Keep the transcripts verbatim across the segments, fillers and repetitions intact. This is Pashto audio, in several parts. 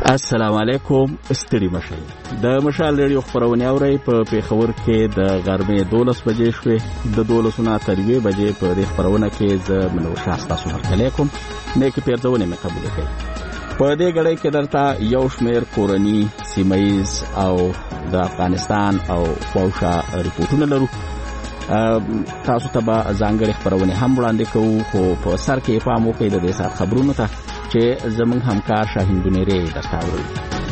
السلام علیکم. ستړي مشئ. د مشال ریډیو خبرونه اورئ په پیښور کې د غرمې دولس بجې شوې. د دولس نه تر یوې بجې په دې خبرونه کې زه منور شاه تاسو سره علیکم نیک پیرځونه مې قبول کړئ. په دې غړې کې درته یو شمېر کورنی سیمایز او د افغانستان او خوشا ریپورتونه لرو. تاسو ته به ځانګړي خبرونه هم وړاندې کوو، خو په سر کې پام وکړئ د دې سات خبرونو ته چې زمونږ همکار شاهین بنيري درته وایي.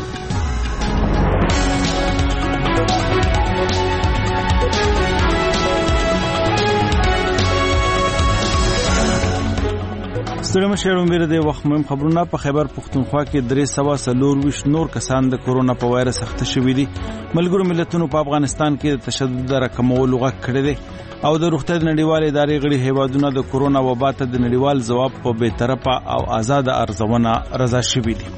ستړي مشر امیر د وخت مهم خبرونه. په خیبر پښتونخوا کې درې سوه څلور ویشت نور کسان د کورونا په وایرس اخته شوي دي. ملګرو ملتونو په افغانستان کې د تشدد راکمولو غږ کړی دی او د روغتیا د نړیوالې ادارې غړي هیوادونه د کورونا وبا ته د نړیوال ځواب په بې طرفه او آزاد ارزونه رضا شوي دي.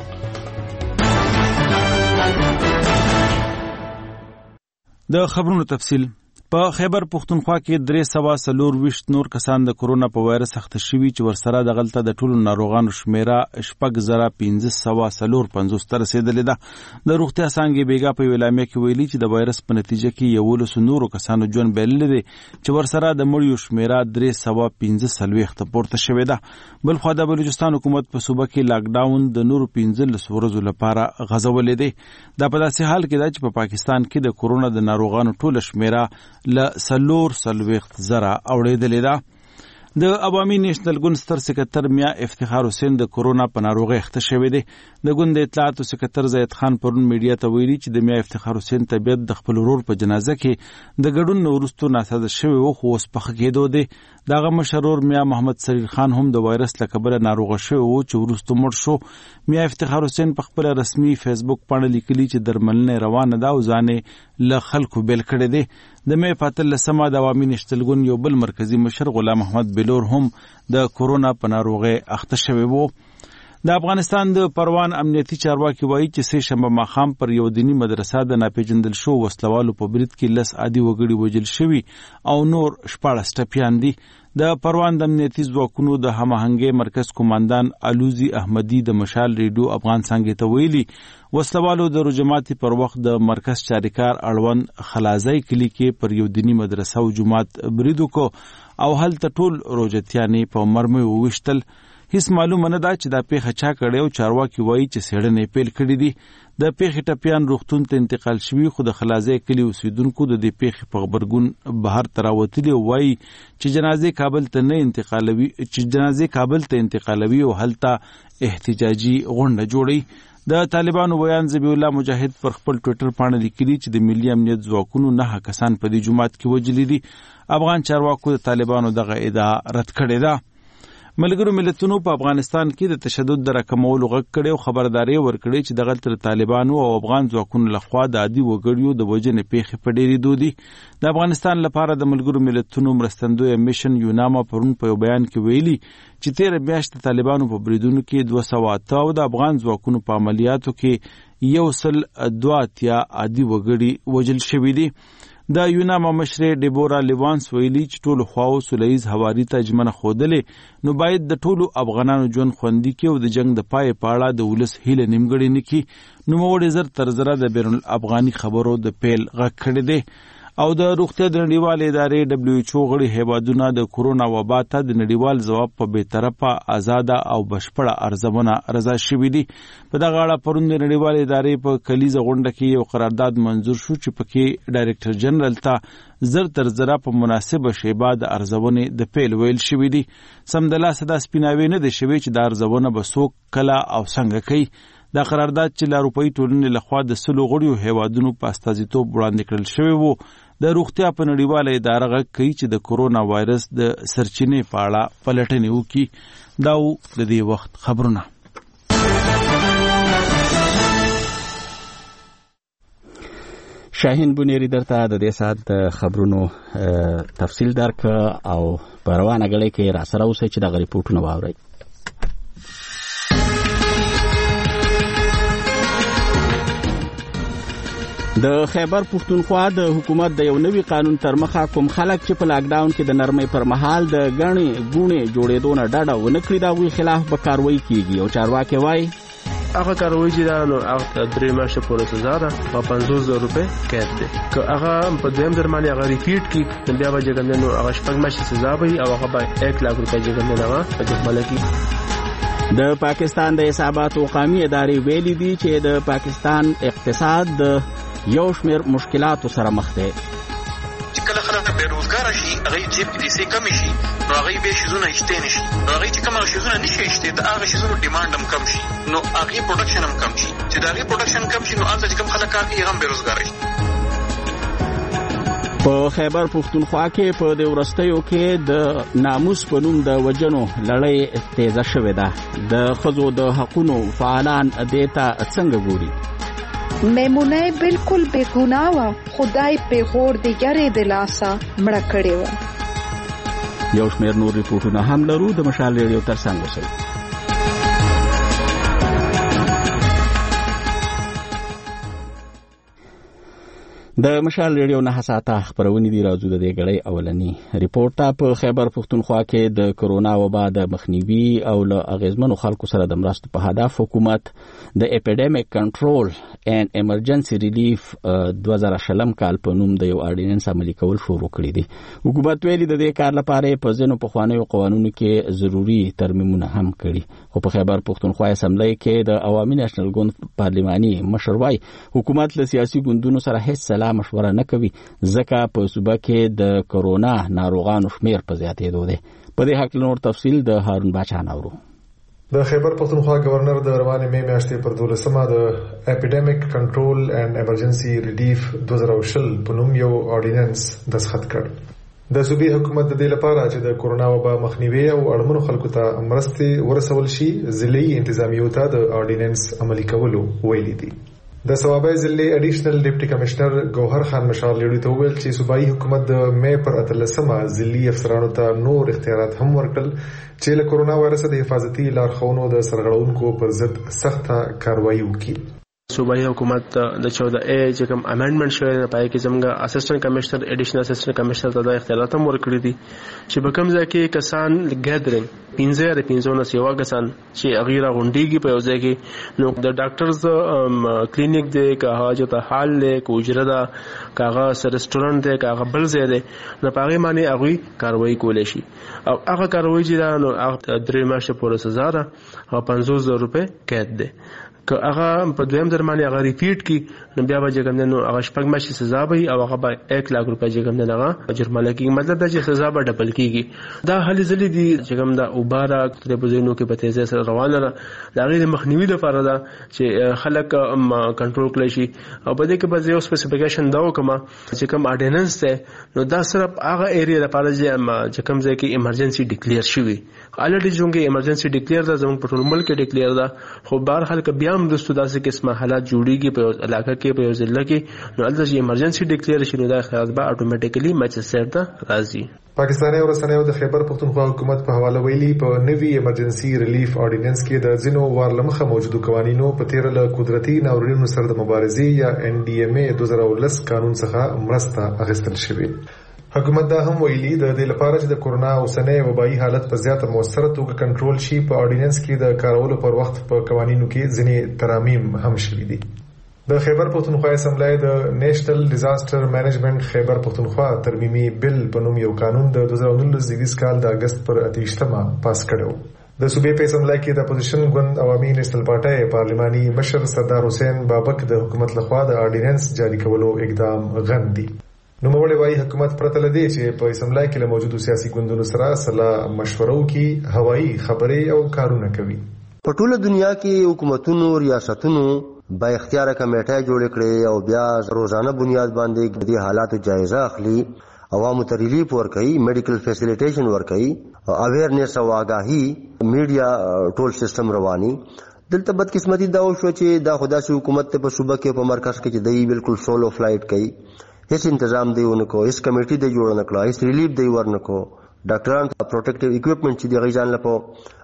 د خبرونو تفصیل. په خیبر پښتونخوا کې درې سوه څلور ویشت نور کسان د کورونا په وایرس اخته شوي چې ورسره د غلطه د ټولو ناروغانو شمیره شپږ زره پنځه سوه څلور پنځوس ته رسېدلې ده. د روغتیا څانګې بیګا په اعلامیه کې ویلي چې د وایرس په نتیجه کې یولسو نورو کسانو ژوند بایللی دی چې ورسره د مړیو شمیره درې سوه پنځه څلوېښت پورته شوې ده. بلخوا د بلوچستان حکومت په صوبه کې لاکډاون د نورو پنځلسو ورځو لپاره غځولی دی. دا په داسې حال کې ده چې په پاکستان کې د کورونا د ناروغانو ټوله شمیره له څلور څلوېښت زره اوړېدلې ده. د عوامي نیشنل ګوند ستر سکرټر میا افتخار حسین د کورونا په ناروغۍ اخته شوی دی. د ګوند د اطلاعاتو سکرټر زید خان پرون میډیا ته ویلي چې د میا افتخار حسین طبیعت د خپل ورور په جنازه کې د ګډون نه وروسته ناسازه شوی و، خو اوس په ښه کېدو دی. دغه مشر ورور میا محمد سریر خان هم د وایرس له کبله ناروغه شوی و چې وروسته مړ شو. میا افتخار حسین په خپل رسمي فیسبوک پاڼه لیکلي چې درملنه روانه ده او ځان له خلکو بیل کړی دی. د مې په اتلسمه د عوامي نیشنل ګوند یو بل مرکزی مشر غلام احمد بلور هم د کورونا په ناروغۍ اخته شوی و. د افغانستان د پروان امنیتي چارواکي وایي چې سه شنبه ماښام پر یو دینی مدرسه د ناپېژندل شو وسلوالو په برید کې لس عادي وګړي وژل شوي او نور شپاړس ټپیان دي. د پروان د امنیتي ځواکونو د هماهنګۍ مرکز قوماندان علوزي احمدي د مشال ریډیو افغان څانګې ته ویلي وسلوالو د روجماتي پر وخت د مرکز چاریکار اړوند خلازای کلی کې پر یو دینی مدرسه او جماعت برید وکړ او هلته ټول روجتیانې په مرمۍ وویشتل. هیڅ معلومه نه ده چې دا پیښه چا کړې او چارواکي وایي چې څېړنې پیل کړي دي. د پیښې ټپیان روغتون ته انتقال شوي، خو د خلازۍ کلي اوسیدونکو د دې پیښې په غبرګون بهر ته راوتلي او وایي چې جنازې کابل ته نه انتقالوي چې جنازې کابل ته انتقالوي او هلته احتجاجي غونډه جوړوي. د طالبانو ویان ذبیح الله مجاهد پر خپل ټویټر پاڼه لیکلي چې د ملي امنیت ځواکونو نه کسان په دې جومات کې وژلي دي. افغان چارواکو د طالبانو دغه ادعا رد کړې ده. ملګرو ملتونو په افغانستان کې د تشدد د راکمولو غږ کړی او خبرداری ورکړی چې دغلته د طالبانو او افغان ځواکونو لخوا د عادي وګړیو د وژنې پیښې په ډېرېدو دي. د افغانستان لپاره د ملګرو ملتونو مرستندویه میشن یوناما پرون په یو بیان کې ویلي چې تېره میاشت د طالبانو په بریدونو کې دوه سوه اته او د افغان ځواکونو په عملیاتو کې یو سل دوه اتیا عادي وګړي وژل شوي دي. د یوناما مشرې ډیبورا لیوانس ویلي چې ټولو خواو سوله ییز هواري ته ژمنه ښودلې نو باید د ټولو افغانانو ژوند خوندي کړي او د جنګ د پای په اړه د ولس هیله نیمګړې نه کړي. نوموړي زر تر زره د بین الافغاني خبرو د پیل غږ کړی دی او د روغتیا د نړیوالې ادارې ډبلیو ایچ او غړي هیوادونه د کورونا وبا ته د نړیوال ځواب په بې طرفه آزاده او بشپړه ارزونه رضا شوي دي. په دغه اړه پرون د نړیوالې ادارې په کلیزه غونډه کې یو قرارداد منظور شو چې پکې ډایرکټر جنرال ته زر تر زره په مناسبه شیبه د ارزونې د پیل ویل شوي دي. سمدلاسه دا سپیناوی نه دی شوی چې د ارزونه به څوک کله او څنګه کوي. دا قرارداد چې له اروپایي ټولنې لخوا د سلو غړیو هیوادونو په استازیتوب وړاندې کړل شوی و د روغتیا په نړیواله اداره غږ کوي چې د کورونا وایرس د سرچینې په اړه پلټنې وکړي. دا و د دې وخت خبرونه. شاهین بنيري درته د دې ساعت د خبرونو تفصیل درک او په روانه غړې کې را سره اوسئ چې دغه ریپورټونه واورئ. د خیبر پښتونخوا د حکومت د یو نوي قانون تر مخه کوم خلک چې په لاکډاون کې د نرمۍ پر مهال د غنې ګونې جوړېدو نه ډډه ونه کړي د هغوی خلاف به کاروایی کیږي او چارواکي وایي هغه کاروي چې دا نو هغه درې میاشتې پورې سزا ده او پنځوس زره روپۍ قید دی. که هغه په دویم ځل باندې هغه ریپیټ کړي نو بیا به چې کوم دی نو هغه شپږ میاشتې سزا به وي او هغه به یک لاک روپۍ چې کوم دی هغه جرمانه کېږي. د پاکستان د حساباتو قومي ادارې ویلي دي چې د پاکستان اقتصاد د یو شمېر مشکلاتو سره مخ دی. چې کله خلک بیروزګار شي هغه جیب کې پیسې کم شي نو هغه به شیزونه اشته نشي نو هغه چې کوم شیزونه نشي اشته دا هغه شیزونو ډیماند هم کم شي نو هغه پروډکشن هم کم شي. چې دا هغه پروډکشن کم شي نو هغه چې کوم خلک کار کوي هغه بیروزګار شي. په خیبر پښتونخوا کې په د ورستیو کې د ناموس په نوم د وجنو لړۍ تیزه شوې ده. د ښځو د حقونو فعالان دې ته څنګه ګوري؟ میمونه بالکل بے گناه و خدای پیغور دیگری دلاسا مړه کړې و. یو شمېر نور ریپورټونه هم لرو. د مشال ریډیو ترڅنګ اوسئ. د مشال ریډیو نه حساته خبرونه دي. راځو د دې غړې اولنی ریپورت ته. په خیبر پښتونخوا کې د کرونا وبا د مخنیوي او له اغیزمنو خلکو سره د مرستو په هدف حکومت د اپیډیمیک کنټرول اینڈ ایمرجنسي ریلیف دوه زره شلم کال په نوم د یو اورډیننس عملي کول شروع کړی دی. حکومت ویلي د دې کار لپاره په ځینو پخوانیو قوانینو کې ضروري ترمیمونه هم کړي. خو په خیبر پښتونخوا اسمبلی کې د عوامي نېشنل ګوند پارلماني مشر وايي حکومت له سیاسي ګوندونو سره هیڅ مشوره نه کوي ځکه په صوبه کې د کرونا ناروغانو شمیر په زیاتېدو دی. په دې حق نور تفصیل د هارون باچا نورو. د خیبر پښتونخوا گورنر د روانې مې میاشتې پر دولسمه د اپیډیمیک کنټرول اینڈ ایمرجنسي ریلیف دوه زره شل په نوم یو اورډیننس دستخط کړ. د صوبې حکومت د دې لپاره چې د کرونا وبا مخنیوي او اړمنو خلکو ته مرستې ورسول شي ضلعي انتظامیو ته د اورډیننس عملي کولو ویلي دي. د صوابۍ ضلع اډیشنل ډیپټي کمشنر ګوهر خان مشال لیډو ته ویل چې صوبایي حکومت د مې پر اتلسمه ضلعي افسرانو ته نور اختیارات هم ورکړل چې له کرونا وایرس د حفاظتي لارښوونو د سرغړونکو پر ضد سخته کاروایی وکړي. صوبایي حکومت د چودہ اے چې کوم امندمنت شوی دی پای کې زموږ اسسټنټ کمشنر اډیشنل اسسټنټ کمشنر ته د اختیارات هم ورکړي دي چې په کوم ځای کې کسان ګیدرینګ پنځه یا پنځه نه سیوا کسان چې اغیره غونډيږي په یو ځای کې نو د ډاکټرز کلینیک دی که حاجت حال دی که اجره ده که هغه ریسټورانټ دی که هغه بل ځای دی نو په هغې باندې هغوی کاروایی کولی شي او هغه کاروایی چې ده نو هغه درې میاشتې پورې سزا ده او پنځوس زره روپۍ قید دی. که هغه په دویم ځل باندې هغه ریپیټ کړي نو بیا به چې کوم دی نو هغه شپږ میاشتې سزا به وي او هغه به یک لاک روپۍ چې کوم دی هغه جرمانه کېږي. مطلب دا چې سزا به ډبل کېږي. دا هلې ځلې دي چې کوم دا اوباره په ځایونو کې په تیزۍ سره روانه ده د هغې د مخنیوي لپاره ده چې خلک کنټرول کړی شي او په دې کې به زه یو سپیسیفیکیشن دا وکړم چې کوم اورډیننس دی نو دا صرف هغه ایریا لپاره چې کوم ځای کې ایمرجنسي ډیکلیر شوي الریډي چونکې ایمرجنسي ډیکلیر ده زموږ په ټول ملک کې ډیکلیر ده خو بهرحال که بیا هم دوستو داسې قسمه حالات جوړیږي په یو علاقه کې په یو ضلع کې نو هلته چې ایمرجنسي ډیکلیر شي نو دا خیال به اټومیټیکلی مجلس ته راځي. پاکستاني ورسنیو د خیبر پښتونخوا حکومت په حواله ویلي په نوي ایمرجنسي ریلیف اورډیننس کې د ځینو وارلمخه موجودو قوانینو په تیر له قدرتي ناورینونو سره د مبارزې یا ان ډي ام اي دوه زره ولس قانون څخه مرسته اخیستل شوې. حکومت دا هم ویلي د دې لپاره چې د کورونا اوسنۍ وبایي حالت په زیاته موثره توګه کنټرول شي په اورډیننس کې د کارولو پر وخت په قوانینو کې ځینې ترامیم هم شوي دي. د خیبر پښتونخوا اسمبلی د نېشنل ډیزاستر مینجمنت خیبر پښتونخوا ترمیمي بل په نوم یو قانون د دوه زره نولس زیږدیز کال د اگست پر اتهشتمه پاس کړو. د صوبې په اسمبلی کې د اپوزیشن ګوند عوامي نېشنل پارټۍ پارلماني مشر سردار حسین بابک د حکومت لخوا د اورډیننس جاری کولو اقدام غندي. نوموړی وايي حکومت پرته لدی چې په اسمبلی کې له موجودو سیاسي ګوندونو سره سلا مشورو کې هوایي خبرې او کارونه کوي. په ټوله دنیا کې حکومتونو ریاستونو با اختیار کمیټه جوړ کړي او بیا روزانه بنیاد باندې د دې حالاتو جایزه اخلي عوامو ته ریلیف ورکوي میډیکل فیسیلیټیشن ورکوي اویرنس او آگاهي میډیا ټول سیستم رواني. دلته بدقسمتي دا وشو چې دا خدا سي حکومت ته په صوبه کې په مرکز کې چې دی بالکل سولو فلایټ کوي هیڅ تنظیم دی ونکو هیڅ کمیټي دی جوړ نه کړه هیڅ ریلیف دی ورنکو ډاکټران پروټیکټیو اکوپمنټ چې دی غیزان لپاره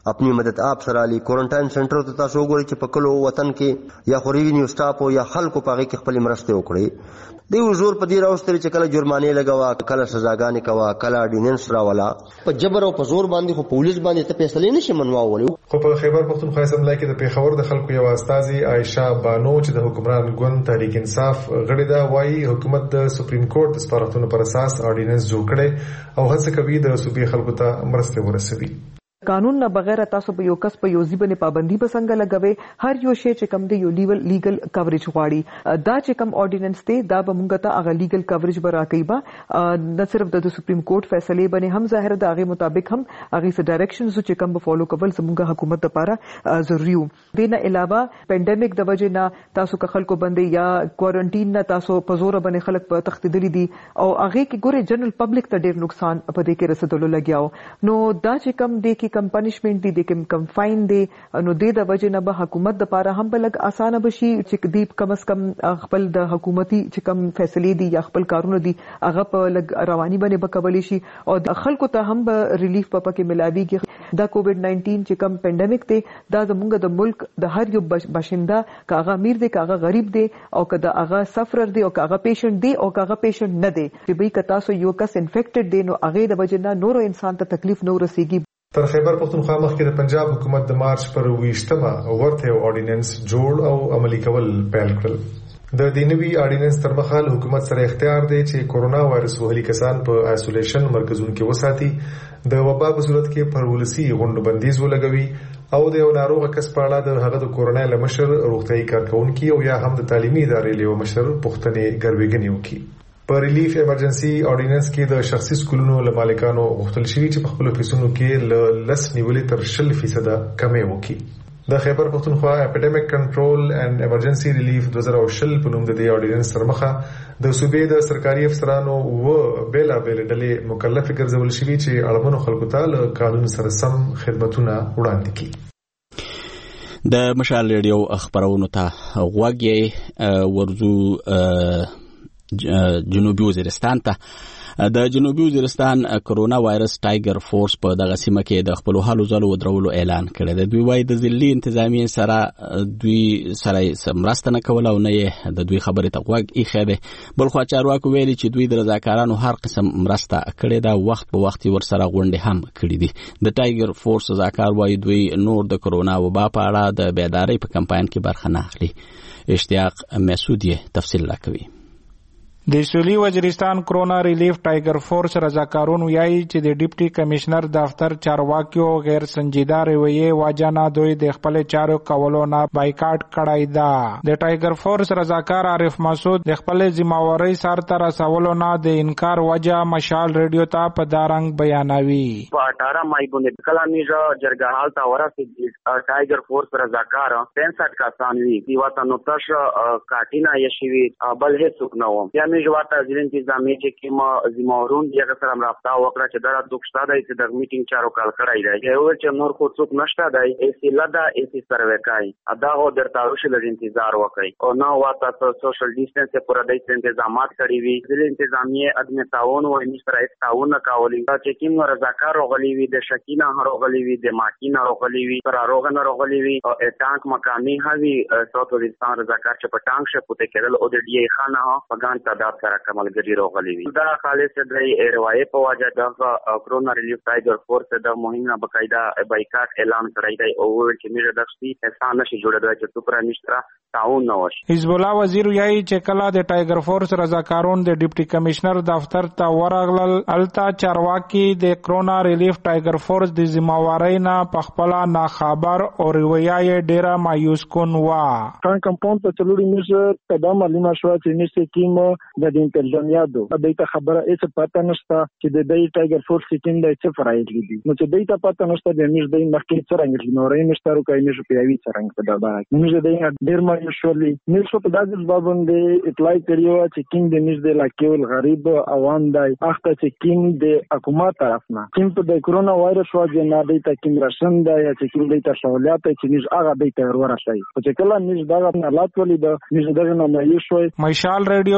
خپل مدد آپ سره علی کوارنټاین سنټر ته تاسو وګورئ چې په کلو وطن کې یا خو ریوینیو سټاف او یا خلکو په هغه کې خپل مرسته وکړي. دی زور په دې راوستل چې کله جرمانه لګوا کله سزاګانې کوا کله اډیننس راولا په جبر او په زور باندې خو پولیس باندې ته فیصله نشي منواولو. خو په خیبر پختونخوا اسمبلی کې د پیښور د خلکو یو استاذي عائشہ بانو چې د حکمران ګوند تحریک انصاف غړي دا وایي حکومت د سپریم کورټ د سپارښتنو پر اساس اډیننس جوړ کړي او هڅه کوي د صوبې خلکو ته مرسته ورسوي. قانون نه بغیر تاسو په یو کس په یو ځای باندې پابندي به څنګه لګوي. هر یو شی چې کم دی یو لیګل لیګل کوریج غواړي. دا چې کم اورډیننس دی دا به مونږ ته هغه لیګل کوریج به راکوي. با نه صرف د سپریم کورټ فیصله باندې هم ظاهر د هغه مطابق هم هغه څه ډایرکشنز چې کم به فالو کول زموږ حکومت لپاره ضروري وو. د نه علاوه پینډیمک د وجې نه تاسو که خلکو باندې یا کوارنټین نه تاسو په زور باندې خلک په تختیدلي دي او هغه کې ګوره جنرال پبلک ته ډیر نقصان په دې کې رسیدلو لګیاو. نو دا چې کم دی کې کم پنیشمنت دی د کم کم فاین دی نو د د وجه نه به حکومت د پاره هم بلګ اسانه بشي چې دی کم از کم خپل د حکومتي چې کم فیصله دي یا خپل کارونه دي هغه په لګ رواني باندې بکولی شي او د خلکو ته هم به ریلیف په پکې ملاويږي. دا کووډ ناینټین چې کم پینډیمک دی دا زموږ د ملک د هر یو باشنده کاغه امیر دی کاغه غریب دی او کدا هغه سفرر دی او کاغه پیشنټ دی او کاغه پیشنټ نه دی چې به کتا سو یو کس انفیکټډ دی نو هغه د وجه نه نورو انسان ته تکلیف نو رسیږي. تر خیبر پختونخوا مخکې د پنجاب حکومت د مارچ پر ویشتمه ورته اورډیننس جوړ او عملی کول پیل کړل. د دینوي اورډیننس تر مخال حکومت سره اختیار دی چې کورونا وایرس وهلي کسان په آیسولیشن مرکزونو کې وساتي، د وبا په صورت کې پر ولسی غونډه بندیز ولګوي او د یو ناروغ کس په اړه د هغه د کورونا لمشر روغتيایي کارکونکو او یا هم د تعلیمي ادارې له مشر پوښتنې ګرويګنی وکړي. په ریلیف ایمرجنسي اورډیننس کې د شخصي سکولونو له مالکانو غوښتل شوی چې په خپل فیسونو کې ل لس نیولې تر شل فیصد کمې وکړي. د خیبر پختونخوا اپیډیمیک کنټرول اینڈ ایمرجنسي ریلیف دوه زره شل په نوم د دې اورډیننس سره مخه د صوبې د سرکاري افسرانو و بیلا بیل ډلې مکلف ګرځول شوی چې اړمنو خلکو ته له قانون سره سم خدماتونه وړاندې کړي. د مشال ریډیو خبرونو ته غوږی ورزو جنوبي وزیرستان ته د جنوبي وزیرستان کرونا وایرس ټایګر فورس په دغه سیمه کې د خپل حالو ځلو ودرولو اعلان کړی دی. دوی وايي د ځلي انتظامی سره دوی سره مرسته نه کوله او نه یې د دوی خبرې ته غوږ ایښی دی. بل خوا چارواکو ویلي چې دوی د رضاکارانو هر قسم مرسته کړې ده، وخت په وخت ورسره غونډې هم کړې دي. د ټایګر فورس رضاکار وايي دوی نور د کرونا وبا په اړه د بیدارۍ په کمپاین کې برخه نه اخلي. اشتیاق مسعود یې تفصیل راکوي. د سولي وزیرستان کرونا ریلیف ټایګر فورس رضاکارون ویایي چې د ډیپټي کمشنر دفتر چارواکیو غیر سنجیده رویه واجنه دوی د خپل چارو کولو نه بایکاټ کړای دا. د ټایګر فورس رضاکار عارف مسعود د خپل ذمہواری سر تر رسولو نه د انکار وجه مشال ریډیو ته په دارنګ بیانوي. په اٹھارہ مئی باندې کله میجا جرګه حال تا ورسې ټایګر فورس رضاکار پینسٹھ کسان وی دی وته نو تش کاټینا یشوی بل هیڅ نو یا جواته ځین انتظامی چې کیما زمورون دغه سره رابطه وکړه چې دا دوکشتا دی چې د میټینګ چارو کال کړای دی یو چې نور خو څوک نشته دی ایسی لدا ایسی سروې کوي ادا هو درته وشل انتظار وکړي او نو واته سوشل ډیسټنس پر دای تنظیمات کړی وی ځین انتظامی ادمه تعاون او نشتره تعاون کاولی چې کیم رضاکار غلی وی د شکینا غلی وی د ماکینا غلی وی پر روغن غلی وی او ټانک مقامی هوی ساوث وزیرستان رضاکار چې په ټانک شه پته کېدل او د ډی ای خانه پغان تعداد سره کمالګری راغلی وي. دا خالص د روایت په وجه د کرونا ریلیف ټایګر فورس د مهمه بقاعده بایکاټ اعلان کړی دی او چې میره د خپل احسان نشي جوړېدای چې تو پر نشتره تعاون نه وشي. حزب الله وزیر یای چې کله د ټایګر فورس رضاکارون د ډیپټي کمشنر دفتر ته ورغلل التا چارواکي د کرونا ریلیف ټایګر فورس د ذمہواری نه پخپلا نا خبر او روایت ډیره مایوس کون وا. کان کمپاوند په چلوړي میز قدم معلومه شو چې نشي کیم د انتظامیاتو د دې خبره هیڅ پته نشته چې د دې ټایګر فورس ټیم د څه فرایض دي نو چې دې ته پته نشته د میز د مخکې څنګه نورې نشته کوي میز په یوي څنګه په دا باندې میز د ډیر مې شولې میز په داسې ځواب باندې اطلاع کړیو چې کینګ د میز د لاکول غریب عوام دی اخته چې کینګ د حکومت طرف نه کینګ په د کرونا وایرس واجه نه دی ته کینګ راشن دی چې کینګ د تشولات چې میز هغه دی ته ورور شي چې کله میز دا حالات ولې د میز دغه نه مې شوي. مشال ریډیو چې د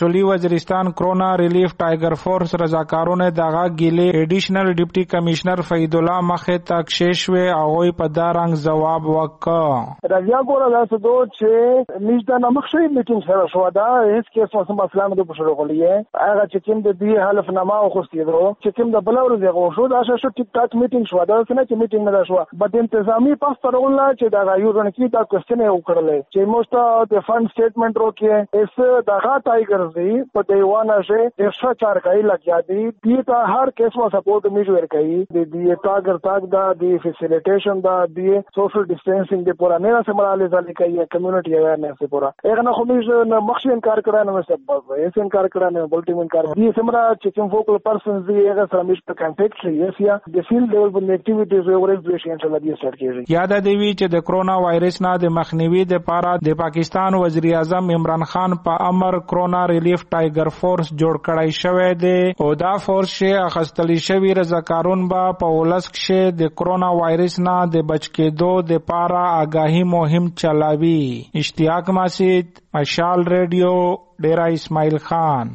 سویلي وزیرستان کرونا ریلیف ټایګر فورس رضاکارونه دغه ګیلې ایډیشنل ډیپټي کمشنر فید الله مخه تک شیشوي هغه په دارنګ جواب وکړ. راځي ګوره دا څه دوه چې نشته نمخشي میټینګ سره شو دا هیڅ کې څه مسله نه په شروع کولې هغه چې کوم د دې حلفنامه او خوستیدو چې کوم د بلور زغه شو دا شو ټیک ټاک میټینګ شو دا څنګه چې میټینګ نه شو بد انتظامی پاس پرول چې دا یو کی دا کوېسچن یې وکړل چې موږ ته فند سټیټمنټ روکې اس دغه ټایګرز دی په دیوانه شه ایکسټرا چار کای لګیا دی دې ته هر کیس ما سپورټ میجور کوي د دې ټاګر ټاګ دا د فیسیلیټیشن دا د سوشل ډیسټنسینګ د پورا نه سمراله ځل کوي کمیونټي اویرنس پورا هغه نه خو موږ مخشي انکار کړه نو سبب یې انکار کړه نو بلټیم انکار دي سمرا چې کوم فوکل پرسنز دی هغه سره موږ په کانټیکټ شي یا د فیلډ ډیولپمنٹ اکټیویټیز او ریزولوشن ان شاء الله دې سټارټ کیږي. یاد دی وی چې د کرونا وایرس نه د مخنیوي د پاره د پاکستان وزیر اعظم عمران خان په امر کرونا ریلیف ټایګر فورس جوړ کړای شوی دی او دا فورس شه اخستلی شوی رضاکارون با په ولسک شه د کرونا وایرس نه د بچ کېدو د پاره آگاهی مهم چلاوي. اشتیاق ماسید، مشال ریډیو، ډیرا اسماعیل خان.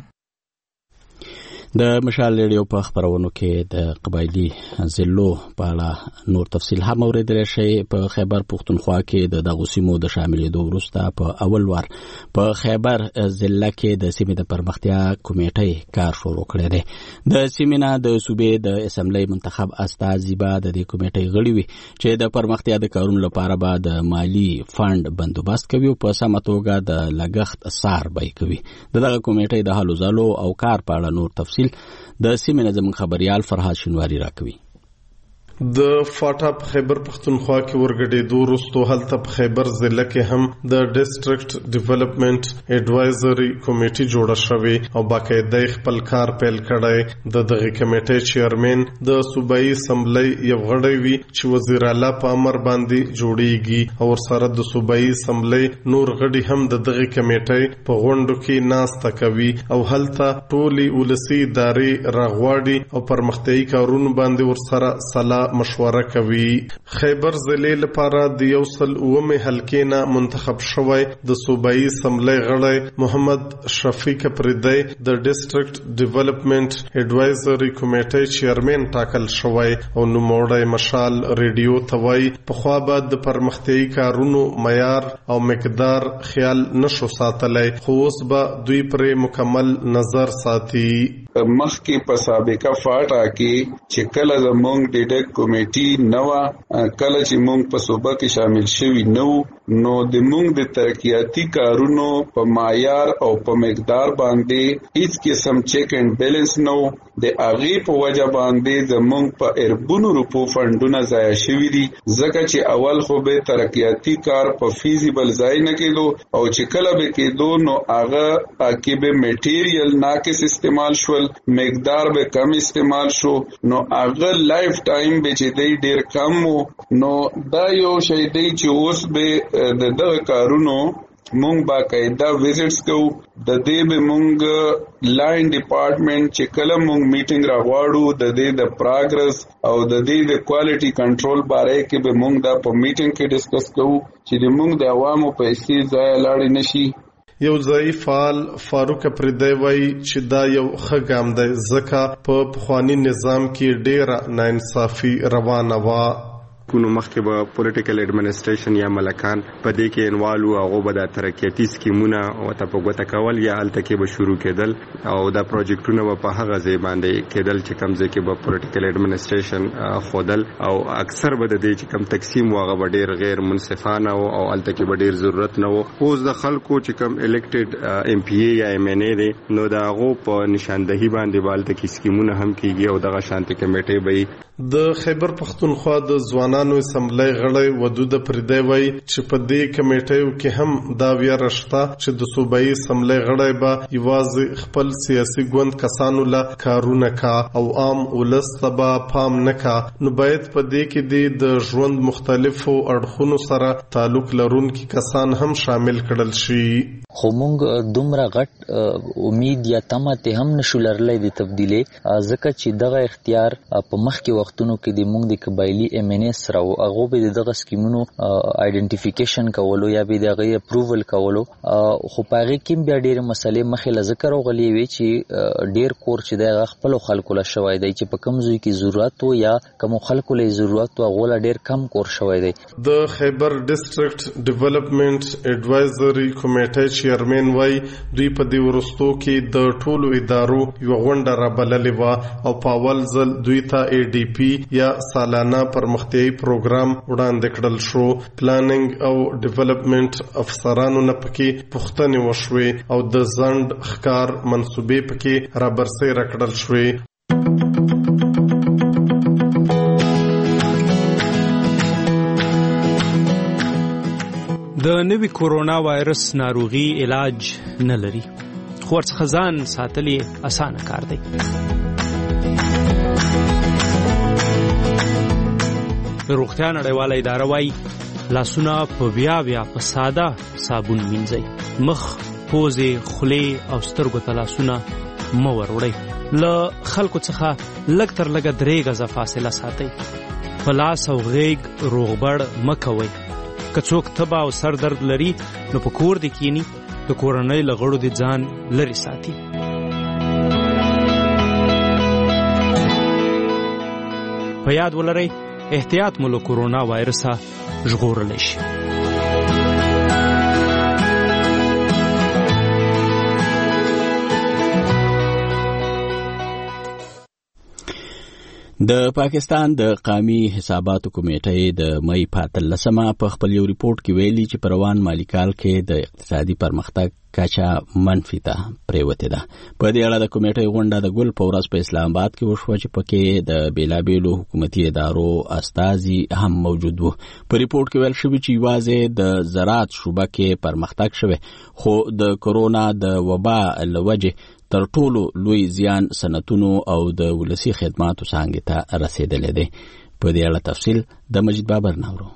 د مشال ریډیو په خبرونو کې د قبایلی ضلعو په اړه نور تفصیل هم اوریدلی شئ. په خیبر پښتونخوا کې د دغو سیمو د شاملېدو وروسته په اول وار په خیبر ضلع کې د سیمې د پرمختیا کمیټۍ کار شروع کړی دی. د سیمې نه د صوبې د اسمبلی منتخب استازي به د دې کمیټۍ غړي وي چې د پرمختیا د کارونو لپاره به د مالی فند بندوبست کوي او په سمه توګه د لګښت څار به یې کوي. د دغه کمیټۍ د هلو ځلو او کار په اړه نور تفصیل د سیمې نه زموږ خبریال فرهاد شینواري راکوي. د فاټا په خیبر پښتونخوا کې ورګډېدو وروسته هلته په خیبر ضلع کې هم د ډیسټریکټ ډیولپمنٹ ایډوایزري کمیټې جوړه شوې او باقاعده خپل کار پیل کړی. د دغه کمیټې چیرمن د صوبایي اسمبلی یو غړی وي چې وزیر اعلی په امر باندې جوړیږي او سره د صوبایي اسمبلی نور غړي هم د دغه کمیټې په غونډو کې ناسته کوي او هلته ټولي ولسی ادارې راغواړي او پرمختیایي کارونو باندې ورسره سلا مشوره کوي. خیبر ضلع لپاره د یو سل اومه حلقې نه منتخب شوی د صوبایي اسمبلی غړی محمد شفیق پردی د ډیسټریکټ ډیولپمنٹ ایډوایزري کمیټې چیرمن ټاکل شوی او نوموړی مشال ریډیو ته وایي پخوا به د پرمختیایي کارونو معیار او مقدار خیال نشو ساتلی خو اوس به دوی پرې مکمل نظر ساتي. مخکې په سابقه فاټا کې چې کله زموږ د ډیک کمیټي نوه کله چې موږ په صوبه کې شامل شوي نو نو د موږ د ترقیاتي کارونو په معیار او په مقدار باندې هیڅ قسم چیک اینڈ بیلنس نو د هغې په وجه باندې زموږ په اربونو روپو فنډونه ضایع شوي دي ځکه چې اول خو به ترقیاتي کار په فیزیبل ځای نه کېدو او چې کله به کېدو نو هغه کې به میټیریل ناقص استعمال شول مقدار به کم استعمال شو نو هغه لایف ټایم به چې دی ډیر کم وو نو دا یو شی دی چې اوس به د دغه کارونو مونږ باقاعده ویزټس کوو د دې به مونږ لاین ډپارټمنټ چې کله مونږ میټینګ راغواړو د دې د پروګرس او د دې د کوالټي کنټرول باره کې به مونږ دا په میټینګ کې ډسکس کوو چې د مونږ د عوامو پیسې ضایع لاړې نشي. یو ځای فعال فاروق پردی وایي چې دا یو ښه ګام دی ځکه په پخواني نظام کې ډېره ناانصافي روانه وه. کونو مخکې به پولیټیکل ایڈمنسټریشن یا ملکان په دې کې انوالو هغه به د ترقیاتي سکیمونه او ته په ګوته کول یا هلته کې به شروع کېدل او دا پروجیکټونه به په هغه ځای باندې کېدل چې کوم ځای کې به پولیټیکل ایڈمنسټریشن خودل او اکثر به د دې چې کوم تقسیم و هغه به ډېر غیر منصفانه او هلته کې به ډېر ضرورت نه و. اوس د خلکو چې کوم الیکټډ ام پی ای یا ایم ان ای دی نو د هغو په نشاندهي باندې به هلته کې سکیمونه هم کېږي او دغه شانتې کمیټې به وي. د خیبر پښتونخوا د ځوانانو اسمبلی غړی ودود پردی وایي چې په دې کمیټیو کې هم دا ویره شته چې د صوبایي اسمبلی غړی به یوازې خپل سیاسي ګوند کسانو له کارونه کا او عام ولس ته به پام نه کا نو باید په دې کې د ژوند مختلفو اړخونو سره تعلق لرونکي کسان هم شامل کړل شي. خو مونږ دومره غټ امید یا تمه ته هم نشو لرلی د تبدیلې ځکه چې دغه اختیار په مخکې وختونو کې د موږ د قبایلی ایم ان اس راو هغه به دغه سکیمونو آیډنټیفیکیشن کولو یا به دغه اپروول کولو خو پاره کې بیا ډېر مسلې مخې ل ذکر غلي وی چې ډېر کور چې د خپل خلکو له شوی دی چې په کوم ځای کې ضرورت و یا کوم خلکو له ضرورت و غوړه ډېر کم کور شوی دی. د خیبر ډیسټریکټ ډیولپمنٹ ایڈوایزري کمیټې چیرمن وای دوی په دې ورستو کې د ټولو ادارو یو غونډه را بللې و او په اول ځل دوی ته ای ډي پی یا سالانه پرمختیایي پروګرام وړاندې کړل شو. پلانینګ او ډیولپمنٹ افسرانو نه پکې پوښتنې وشوې او د ځند ښکار منصوبې پکې را برسېره کړل شوې. د نوي کورونا وایرس ناروغي علاج نه لري خو ورڅخه ځان ساتل یې اسانه کار دی. د روغتیا نړیواله اداره وایي لاسونه په بیا بیا په ساده صابون مینځئ. مخ، پوزې، خولې او سترګو ته لاسونه مه ور وړئ. له خلکو څخه لږ تر لږه درې غزه فاصله ساتئ. په لاس او غیږ روغبړ مه کوئ. که څوک تبه او سر درد لري نو په کور دې کینی د کورنۍ له غړو دې ځان لرې ساتي. په یاد ولرئ احتیاط مو له کورونا وایرسه ژغورلی شي. د پاکستان د قومي حساباتو کمیټې د مې په اتلسمه په خپل یو ریپورت کې ویلي چې په روان مالي کال کې د اقتصادي پرمختګ کچه منفي ته پریوتې ده. په دې اړه د کمیټې غونډه د ګل په ورځ په اسلام آباد کې وشوه چې پکې د بیلابیلو حکومتي ادارو استازي هم موجود وو. په ریپورت کې ویل شوی چې یوازې د زراعت شوبه کې پرمختګ شوی خو د کورونا د وبا له وجې تر ټولو لوی زیان صنعتونو او د ولسي خدماتو څانګې ته رسیدلی دی. په دې اړه تفصیل د مجید بابر ناورو.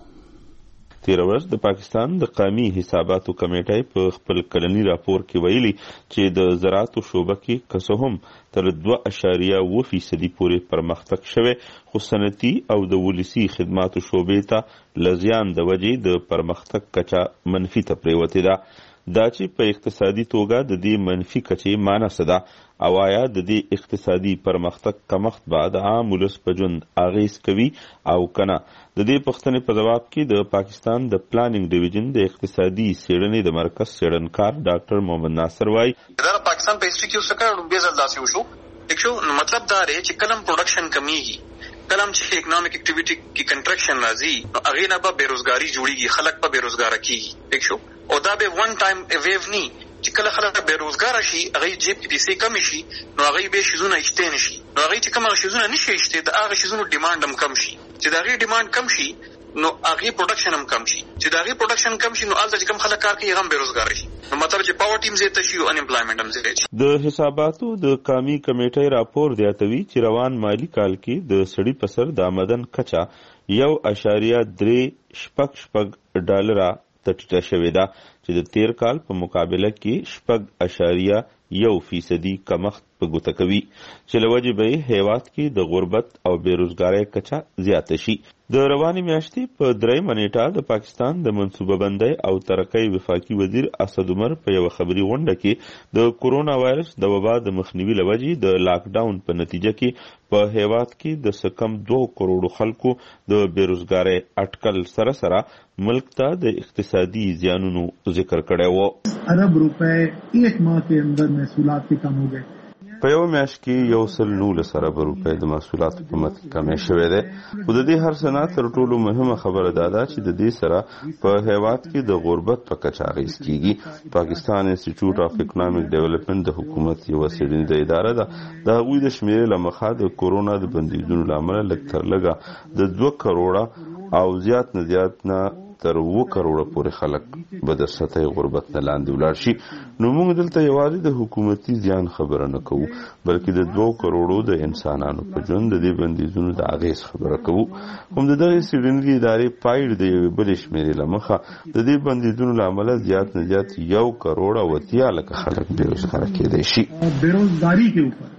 تیر ورځ د پاکستان د قومي حساباتو کمیټې په خپل کلنی راپور کې ویلي چې د زراعتو شوبه کې که څه هم تر دوه اعشاریه اوه فیصدي پورې پرمختګ شوی خو صنعتي او د ولسي خدماتو شوبې ته له زیان د وجې د پرمختګ کچه منفي ته پریوتې ده. دا چې په اقتصادي توګه د دې منفي کچې معنی څه ده او آیا د دې اقتصادي پرمختګ کمښت به د عام ولس په ژوند اغیز کوي او کنه. د دې پوښتنې په ځواب کې د پاکستان د پلانینګ ډیویژن د اقتصادي څېړنې د مرکز څېړنکار ډاکټر محمد ناصر وایي دا پاکستان په هیستري کې اوس څه کړو به ځل داسې وشو دیک شو. نو مطلب دا دی چې کلم پروډکشن کمیږي کلم چې اکنامک اکټیویټي کې کنټریکشن راځي نو هغې نه به بیروزګاري جوړیږي خلک به بیروزګاره کیږي. دیک شو او دا به ون ټایم ویو نی چې کله خلک بیروزګاره شي هغې جیب کې پیسې کمې شي نو هغې به شیزونه ایشتې نه شي نو هغې چې کوم هغه شیزونه نه شي ایشتې د هغه شیزونو ډیمانډ هم کم شي. چې د هغې ډیمانډ کم شي نو هغې پروډکشن هم کم شي. چې د هغې پروډکشن کم شي نو هلته چې کوم خلک کار کوي هغه هم بیروزګاره شي. نو مطلب چې پاورټي هم زیاته شي او انامپلایمنټ هم زیات شي. د حساباتو د قومي کمیټې راپور زیاتوي چې روان مالي کال کې د سړي په سر د آمدن کچه یو اعشاریه درې شپږ شپږ ډالره ته ټیټه شوې ده چې د تیر کال په مقابله کې شپږ اعشاریه یو فیصدي کمښت په ګوته کوي چې له وجې به یې هیواد کې د غربت او بیروزګارۍ کچه زیاته شي. د روانې میاشتې په دریمه نیټه د پاکستان د منصوبه بندۍ او ترقۍ وفاقي وزیر اسد عمر په یوه خبري غونډه کې د کورونا وایرس د وبا د مخنیوي له وجې د لاک ډاون په نتیجه کې په هیواد کې د څه کم دوه کروڑو خلکو د بیروزګارۍ اټکل سره سره ملک ته د اقتصادي زیانونو ذکر کړی و. ارب روپے ایک ماہ کے اندر محصولات کے کم ہو گئے. په یو میاشت کې یو سل نولس اربه روپۍ د محصولاتو قیمت کمې شوی دی. خو د دې هر څه نه تر ټولو مهمه خبره دا ده چې د دې سره په هیواد کې د غربت په کچه اغېز کیږي. پاکستان انسټیټیوټ اف اکنامک ډیولپمنٹ د حکومت یوه څېړنیزه اداره ده. د هغوی د شمېرې له مخه د کورونا د بندیزونو له امله لږ تر لږه د دوه کروړه او زیات نه زیات نه تر اوه کروڑه پورې خلک به د سطحي غربت نه لاندې ولاړ شي. نو موږ دلته یوازې د حکومتي زیان خبره نه کوو بلکې د دوه کروڑو د انسانانو په ژوند د دې بندیزونو د اغېز خبره کوو. هم د دغې څېړنیزې ادارې پایډ د یوې بلې شمېرې له مخه د دې بندیزونو له امله زیات نه زیات یو کروڑ او اتیا لکه خلک بېروزګاره کېدی شي. بېروزګاري के ऊपर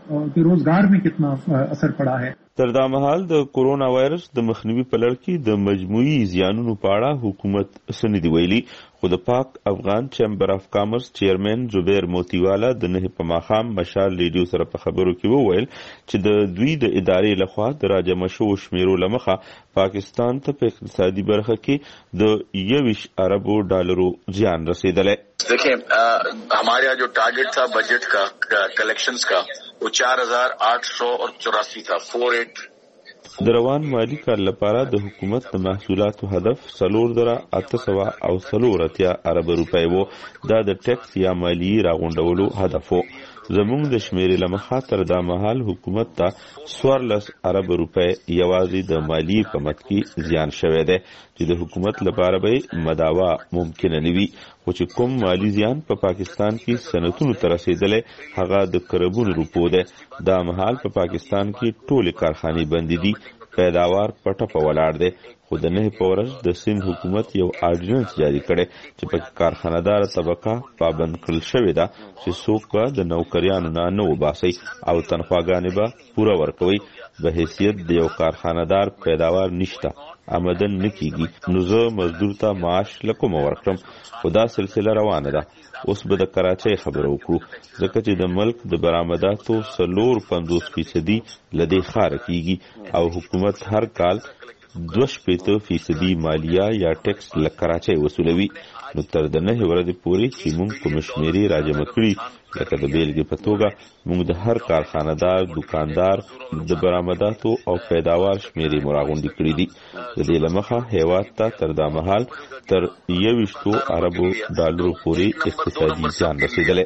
कि रोजगार में कितना असर पड़ा है. تر دا مهال د کورونا وایرس د مخنیوي په لړ کې د مجموعي زیانونو په اړه حکومت څه نه دی ویلي، خو د پاک افغان چیمبر اف کامرس چیرمن زبیر موتیوالا د نه په ماښام مشال ریډیو سره په خبرو کې وویل چې د دوی د ادارې لخوا د راجمع شوو شمیرو له مخه پاکستان ته په اقتصادي برخه کې د یویش اربو ډالرو زیان رسیدلی. देखें हमारे यहाँ जो टारगेट था बजट का कलेक्शंस का वो चार हजार आठ सौ और चौरासी था four eight. د روان مالی کال لپاره د حکومت د محصولاتو هدف څلور زره اته سوه او څلور اتیا ارب روپۍ و. دا د ټیکس یا مالیې راغونډولو هدف و. زموږ د شمیرې له مخه تر دا مهال حکومت ته څوارلس ارب روپۍ یوازې د مالیې په مد کې زیان شوی دی چې د حکومت لپاره به مداوا ممکنه نه وي، خو چې کوم مالی زیان په پا پاکستان کې صنعتونو ته رسیدلی هغه د کربونو روپو دی. دا مهال په پا پاکستان کې ټولې کارخانې بندې دي، پیداوار په ټپه ولاړ دی. خو د نه په ورځ د سند حکومت یو آرډیننس جاری کړی چې په کارخانهدار طبقه پابند کړل شوې ده چې څوک به د نوکریانو نه نه وباسي او تنخواګانې به پوره ورکوي. به حیثیت د یو کارخانهدار پیداوار نشته، آمدن نه کیږي، نو زه مزدور ته معاش له کومه ورکړم؟ خو دا سلسله روانه ده. اوس به د کراچۍ خبره وکړو، ځکه چې د ملک د برآمداتو څلور پنځوس فیصدي له دې ښاره کیږي او حکومت هر کال دوه شپېته فیصدي مالیه یا ټیکس له کراچۍ وصولوي. نو تر د نهې ورځې پورې چې موږ کومې شمېرې راجمع کړي، لکه د بیلګې په توګه موږ د هر کارخانهدار، دکاندار د برآمداتو او پیداوار شمېرې مو راغونډې کړي دي. د دې له مخه هیواد ته تر دا مهال تر یویشتو اربو ډالرو پورې اقتصادي زیان رسېدلی.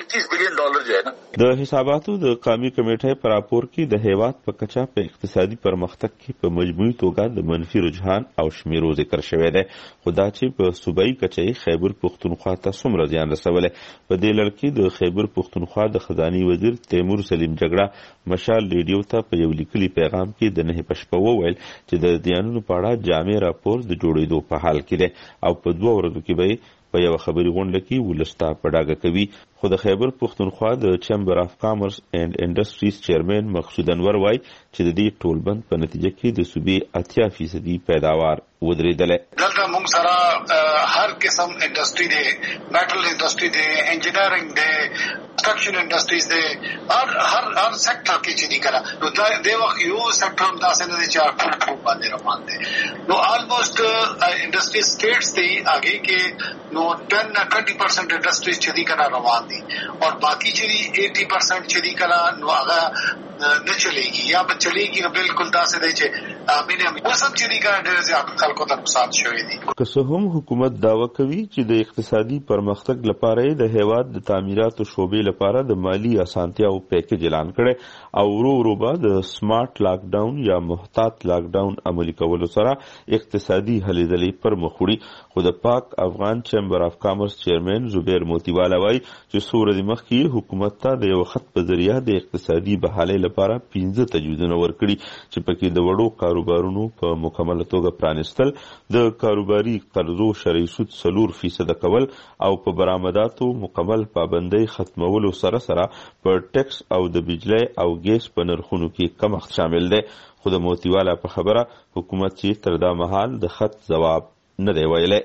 د حساباتو د قومي کمیټې په راپور کې د هیواد په کچه په اقتصادي پرمختګ کې په مجموعي توګه د منفي رجحان او شمیرو ذکر شوی دی، خو دا چې په صوبایي کچه یې خیبر پښتونخوا ته څومره زیان رسولی. په دې لړ کې د خیبر پښتونخوا د خزاني وزیر تیمور سلیم جګړه مشال ریډیو ته په یو لیکلي پیغام کې د نهې په شپه وویل چې د زیانونو په اړه جامع راپور د جوړېدو په حال کې دی او په دوه ورځو کې به په یوه خبري غونډه کې ولس ته په ډاګه کوي. خو د خیبر پښتونخوا د چیمبر اف کامرس اینڈ انډسټریز چیرمن مقصود انور وایي چې د دې ټولبند په نتیجه کې د صوبې اتیا فیصدي پیداوار ودرېدلی. دلته موږ سره هر قسم انډسټري دی، میټل انډسټري دی، انجینرینګ دی، کنسټرکشن انډسټریز دی، هر هر هر سیکټر کې چې دی کنه نو دا د وخت یو سیکټر هم داسې نه دی چې ټول ټول باندې روان دی. نو آلموسټ انډسټری سټیټس دی هغې کې نو ټن ټوینټي پرسنټ انډسټریز چې دی کنه روان دي اور باقی چې دی ایټي پرسنټ چې دی کنه نو هغه نه چلېږي یا به چلېږي نو بالکل داسې دی چې مینیمم اوس هم چې دی کنه ډېر زیات خلکو ته نقصان شوی دی. که څه هم حکومت دعوه کوي چې د اقتصادي پرمختګ لپاره یې د هیواد د تعمیراتو شعبې لپاره د مالی اسانتیاو پیکج اعلان کړی او ورو ورو به د سمارټ لاک ډاون یا محتاط لاک ډاون عملي کولو سره اقتصادي هلې ځلې پر مخ وړي. خو د پاک افغان چیمبر اف کامرس چیرمن زبیر موتیوالا وایي چې څو ورځې مخکې حکومت ته د یو خط په ذریعه د اقتصادي بحالۍ لپاره پنځه تجویزونه ورکړي چې پکې د وړو کاروبارونو په مکمله توګه پرانیستل، د کاروباري قرضو شرعي سود څلور فیصده کول او په برآمداتو مکمل پابندۍ ختمولو سره سره په ټیکس او د بجلی او ګیس په نرخونو کې کمښت شامل دی. خو د موتیوالا په خبره حکومت چې تر دا مهال د خط ځواب نه دی ویلی.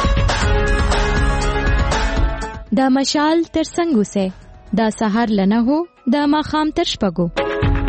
دا مشال تر څنګ اوسئ، دا سهار له نهو دا ماښام تر شپږو.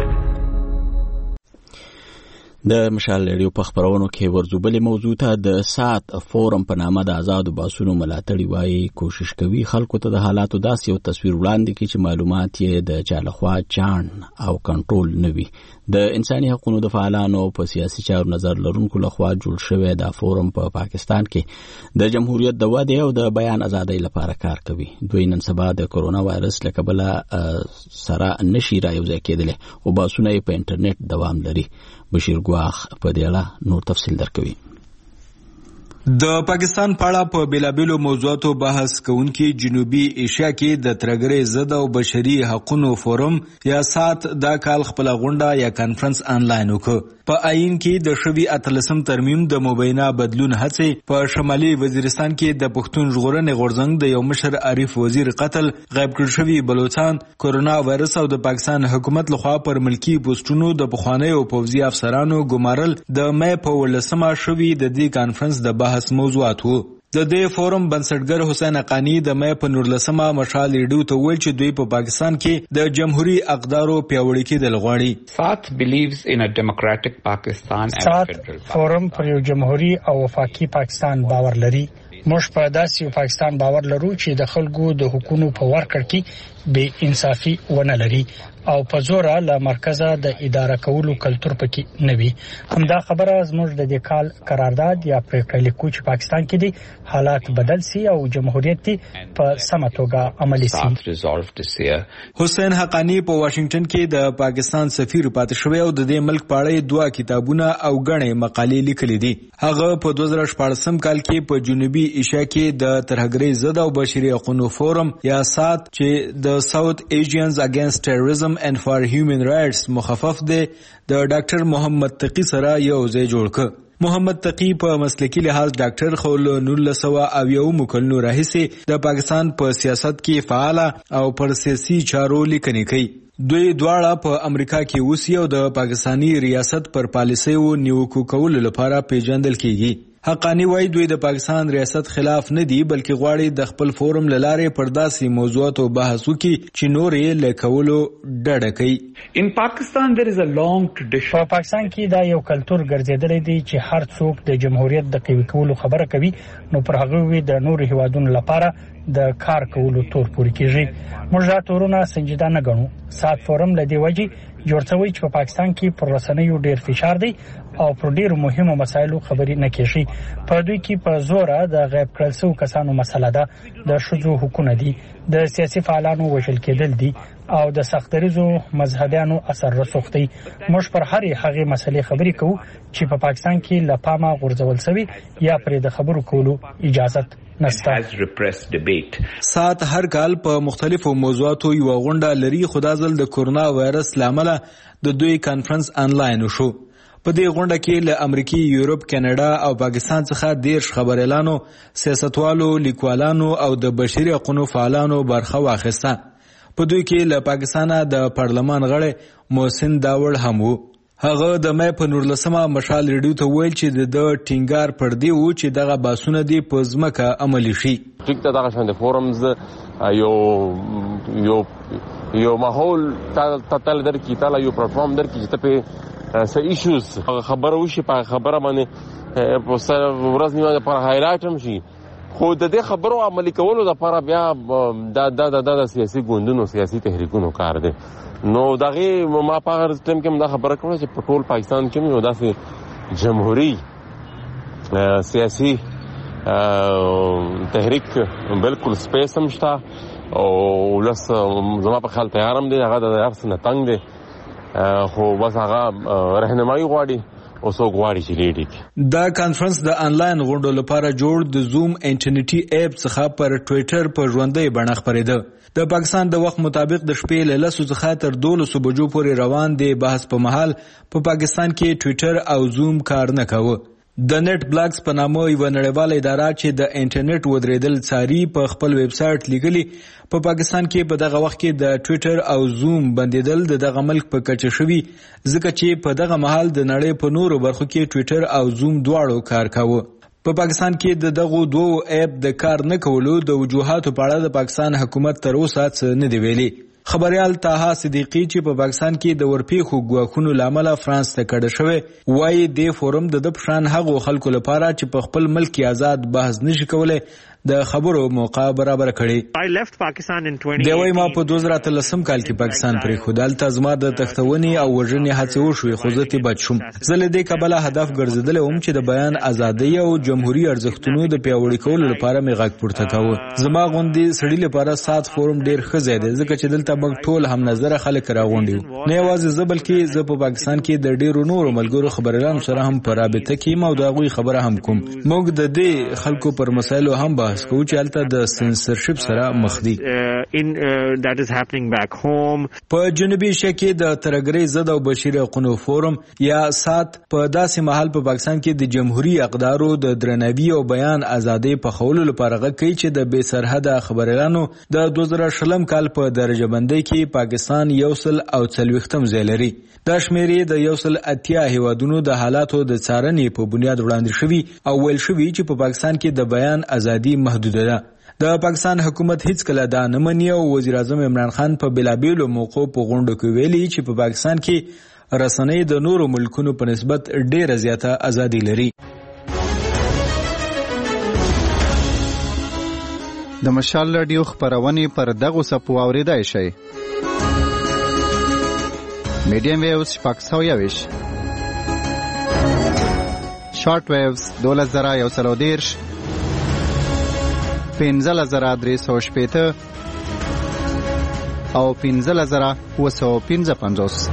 د مشال ریډیو په خبرونو کې ورزوبلې موضوع ته د سات فورم په نامه د آزادو باسونو ملاتړي وایي کوشش کوي خلکو ته د حالاتو داسې یو تصویر وړاندې کړي چې معلومات یې د چا لخوا چاڼ او کنټرول نه وي. د انساني حقوقو د فعالانو په سیاسي چارو نظر لرونکو لخوا جوړ شوی دا فورم په پا پاکستان کې د جمهوریت د ودې او د بیان ازادۍ لپاره کار کوي. دوی نن سبا د کورونا وایرس له کبله سره نشي رايوځای کېدلی او باسونه یې په انټرنیټ دوام لري. بشیر ګواخ په دې اړه نور تفصیل درکوي. د پاکستان په اړه په بیلابیلو موضوعاتو بحث کوونکي جنوبي ایشیا کې د ترګرۍ ضد او بشري حقوقو فورم یا سات دا کال خپل غونډه یا کانفرنس آنلاین وکړ. په آئین کې د شوي اتلسم ترمیم د مبینه بدلون هڅې په شمالي وزیرستان کې د پښتون ژغورنې غورځنګ د یو مشر عارف وزیر قتل، غیب کړل شوي بلوچستان، کورونا وایرس او د پاکستان حکومت لخوا پر ملکی پوسټونو د پخوانیو پوځي افسرانو ګمارل د مې په ولسمه شوي د دې کانفرنس د بحث موضوعات وو. د دې فورم بنسټګر حسین حقانی د مې په نورلسمه مشال ریډیو ته ویل چې دوی په پاکستان کې د جمهوریت اقدارو پیاوړي کېدل غواړي. سات believes in a democratic Pakistan and سات فورم پر یو جمهوریت او وفاقي پاکستان باور لري. موږ په داسې پاکستان باور لرو چې د خلکو د حقوقو په ورکړه کې بې انصافي ونه لري او په زور له مرکزه د اداره کولو کلچر پکې نه وي. همدا خبره زموږ د دې کال قرارداد یا پریکړه لیکو چې پاکستان کې دي حالات بدل سي او جمهوریت په سمه توګه عملي سي. حسین حقانی په واشنگټن کې د پاکستان سفیر پاتې شوی او د دې ملک په اړه دوه کتابونه او غڼې مقالې لیکلي دي. هغه په دوه زره شپاړسم کال کې په جنوبي ایشیا کې د ترهګرۍ ضد او بشري حقوقو فورم یا سات چې د ساوث ایشیانز اگینست ټیرریزم and for human rights مخفف دی د ډاکټر محمد تقی سره یو ځای جوړ ک. محمد تقی په مسلکی لحاظ ډاکټر خول نور لسوا او یو مکلنو راهسي د پاکستان په سیاست کې فعال او پر سیاسي چارو لیکنې کوي. دوی دواړه په امریکا کې اوسي او د پاکستانی ریاست پر پالیسیو نیوکو کولو لپاره پیژندل کیږي. حقانی وایي دوی د پاکستان ریاست خلاف نه دي بلکې غواړي د خپل فورم لاره پر داسې موضوعاتو بحث وکړي چې نور یې لکولو ډډه کوي. In Pakistan there is a long tradition. په پاکستان کې دا یو کلچر ګرځیدلی دی چې هر څوک د جمهوریت د قوي کولو خبره کوي نو پر هغه وی د نور هیوادونو لپاره د کار کولو تور پوري کیږي. موږ دا تورونه سنجیده نه ګڼو. سات فورم له دې وجې جوړ شوی چې په پاکستان کې پر رسنیو ډیر فشار دی او پر ډیرو مهمو مسایلو خبرې نه کیږي. په دوی کې په زوره د غیب کړل شوو کسانو مسله ده، د ښځو حقوق دي، د سیاسي فعالانو وژل کېدل دي او د سختریزو مذهبیانو اثر رسوختی. موږ پر هرې هغې مسلې خبرې کوو چې په پاکستان کې له پامه غورځول شوي یا پرې د خبرو کولو اجازت نشته. سات هر کال په مختلفو موضوعاتو یو غونډه لري خو دا ځل د کورونا وایرس لامل د دوی کانفرنس آنلاین شو. په دې غونډه کې له امریکا، یورپ، کاناډا او پاکستان څخه دیرش خبريالانو، سیاستوالو، لیکوالانو او د بشري حقوقو فعالانو برخه واخیسته. په دوی کې له پاکستانه د پارلمان غړی محسن داوړ هم وو. هغه د مې په نورلسمه مشال ریډیو ته ویل چې د ټینګار پر دی وو چې دغه باسونه دی په ځمکه عملي شي. ټیک ته دغه شان د فورمز یو یو یو ماحول تل در کی تعالی یو پلیټفارم در کی چې په س ایشوز خبره وشي په خبره باندې په سر ورځ نیمه پر هایلایټ هم شي. خو د دې خبرو عملي کولو لپاره بیا د د د سیاسي ګوندونو سیاسي تحریکونو کار دی. نو دغه ما په هر ټیم کې دا خبره کوم چې په ټول پاکستان کې یو داسې جمهوریت سیاسي تحریک بالکل سپیس هم شته او لس زما په خیال تیار هم دی، هغه د هر څه نه تنګ دی خو بس هغه رهنمایي غواړي او څوک غواړي چې لیډي کی. دا کانفرنس د آنلاین غونډو لپاره جوړ د زوم انټرنیټي اپ څخه پر ټوئیټر په ژوندۍ بڼه خپرېده. د پاکستان د وخت مطابق د شپې له لسو څخه تر دولسو بجو پورې روان دی بحث په محل په پاکستان کې ټوئیټر او زوم کار نه کاوه. د نت بلاګز په نامه یو نړیواله اداره چې د انټرنیټ ودرېدل څاري په خپل ویب سایټ لیکلي په پاکستان کې په دغه وخت کې د ټوئیټر او زوم بندیدل د دغه ملک په کچه شوي ځکه چې په دغه محل د نړۍ په نورو برخو کې ټوئیټر او زوم دواړو کار کاوه. په پاکستان کې د دغه دوه اپ د کار نه کولو د وجوهاتو په اړه د پاکستان حکومت تر اوسه څه نه دی ویلي. خبريال طه صدیقی چې په پاکستان کې د ورپیخو ګواښونو لامل فرانس ته کډه شوی وایي د فورم د د پشان هغو خلکو لپاره چې په خپل ملک آزاد بحث نشي کولای د خبرو موقع برابر کړي. دی وايي ما په دوه زره اتلسم کال کې پاکستان پرېښود. هلته زما د تښتونې او وژنې هڅې وشوې خو زه تې بچ شوم. زه له دې کبله هدف ګرځېدلی وم چې د بیان ازادۍ او جمهوري ارزښتونو د پیاوړي کولو لپاره مې غږ پورته کاوه. زما غوندې سړي لپاره سات فورم ډېر ښه ځای دی ځکه چې دلته موږ ټول هم نظره خلک راغونډي وو. نه یوازې زه بلکې زه په پاکستان کې د ډېرو نورو ملګرو خبریالانو سره هم په رابطه کې یم او د هغوی خبره هم کوم. موږ د دې خلکو پر مسایلو هم بحث کوو چې هلته د سنسرشپ سره مخ دي. په جنوبي ایشیا کې د ترهګرۍ ضد او بشري حقوقو فورم یا سات په داسې مهال په پاکستان کې د جمهوري اقدارو د درناوي او بیان ازادۍ په خولو لپاره غږ کوي چې د بې سرحده خبریالانو د دوه زره شلم کال په درجه بندۍ کې پاکستان یو سل او څلوېښتم ځای لري. دا شمېرې د یو سل اتیا هیوادونو د حالاتو د څارنې په بنیاد وړاندې شوي او ویل شوي چې په پاکستان کې د بیان ازادي محدوده ده. د پاکستان حکومت هیڅ کله دا نه مني او وزیر اعظم عمران خان په بېلابېلو موقعو په غونډو کې ویلي چې په پاکستان کې رسنۍ د نورو ملکونو په نسبت ډېره زیاته ازادي لري. د مشال رادیو خپرونې پر دغو څپو اورېدای شئ. میډیم ویوز شپږ سوه یوویشت، شارټ ویوز دولس زره یو سل او دېرش، پنځلس زره درې سوه شپېته او پنځلس زره اووه سوه پنځه پنځوس.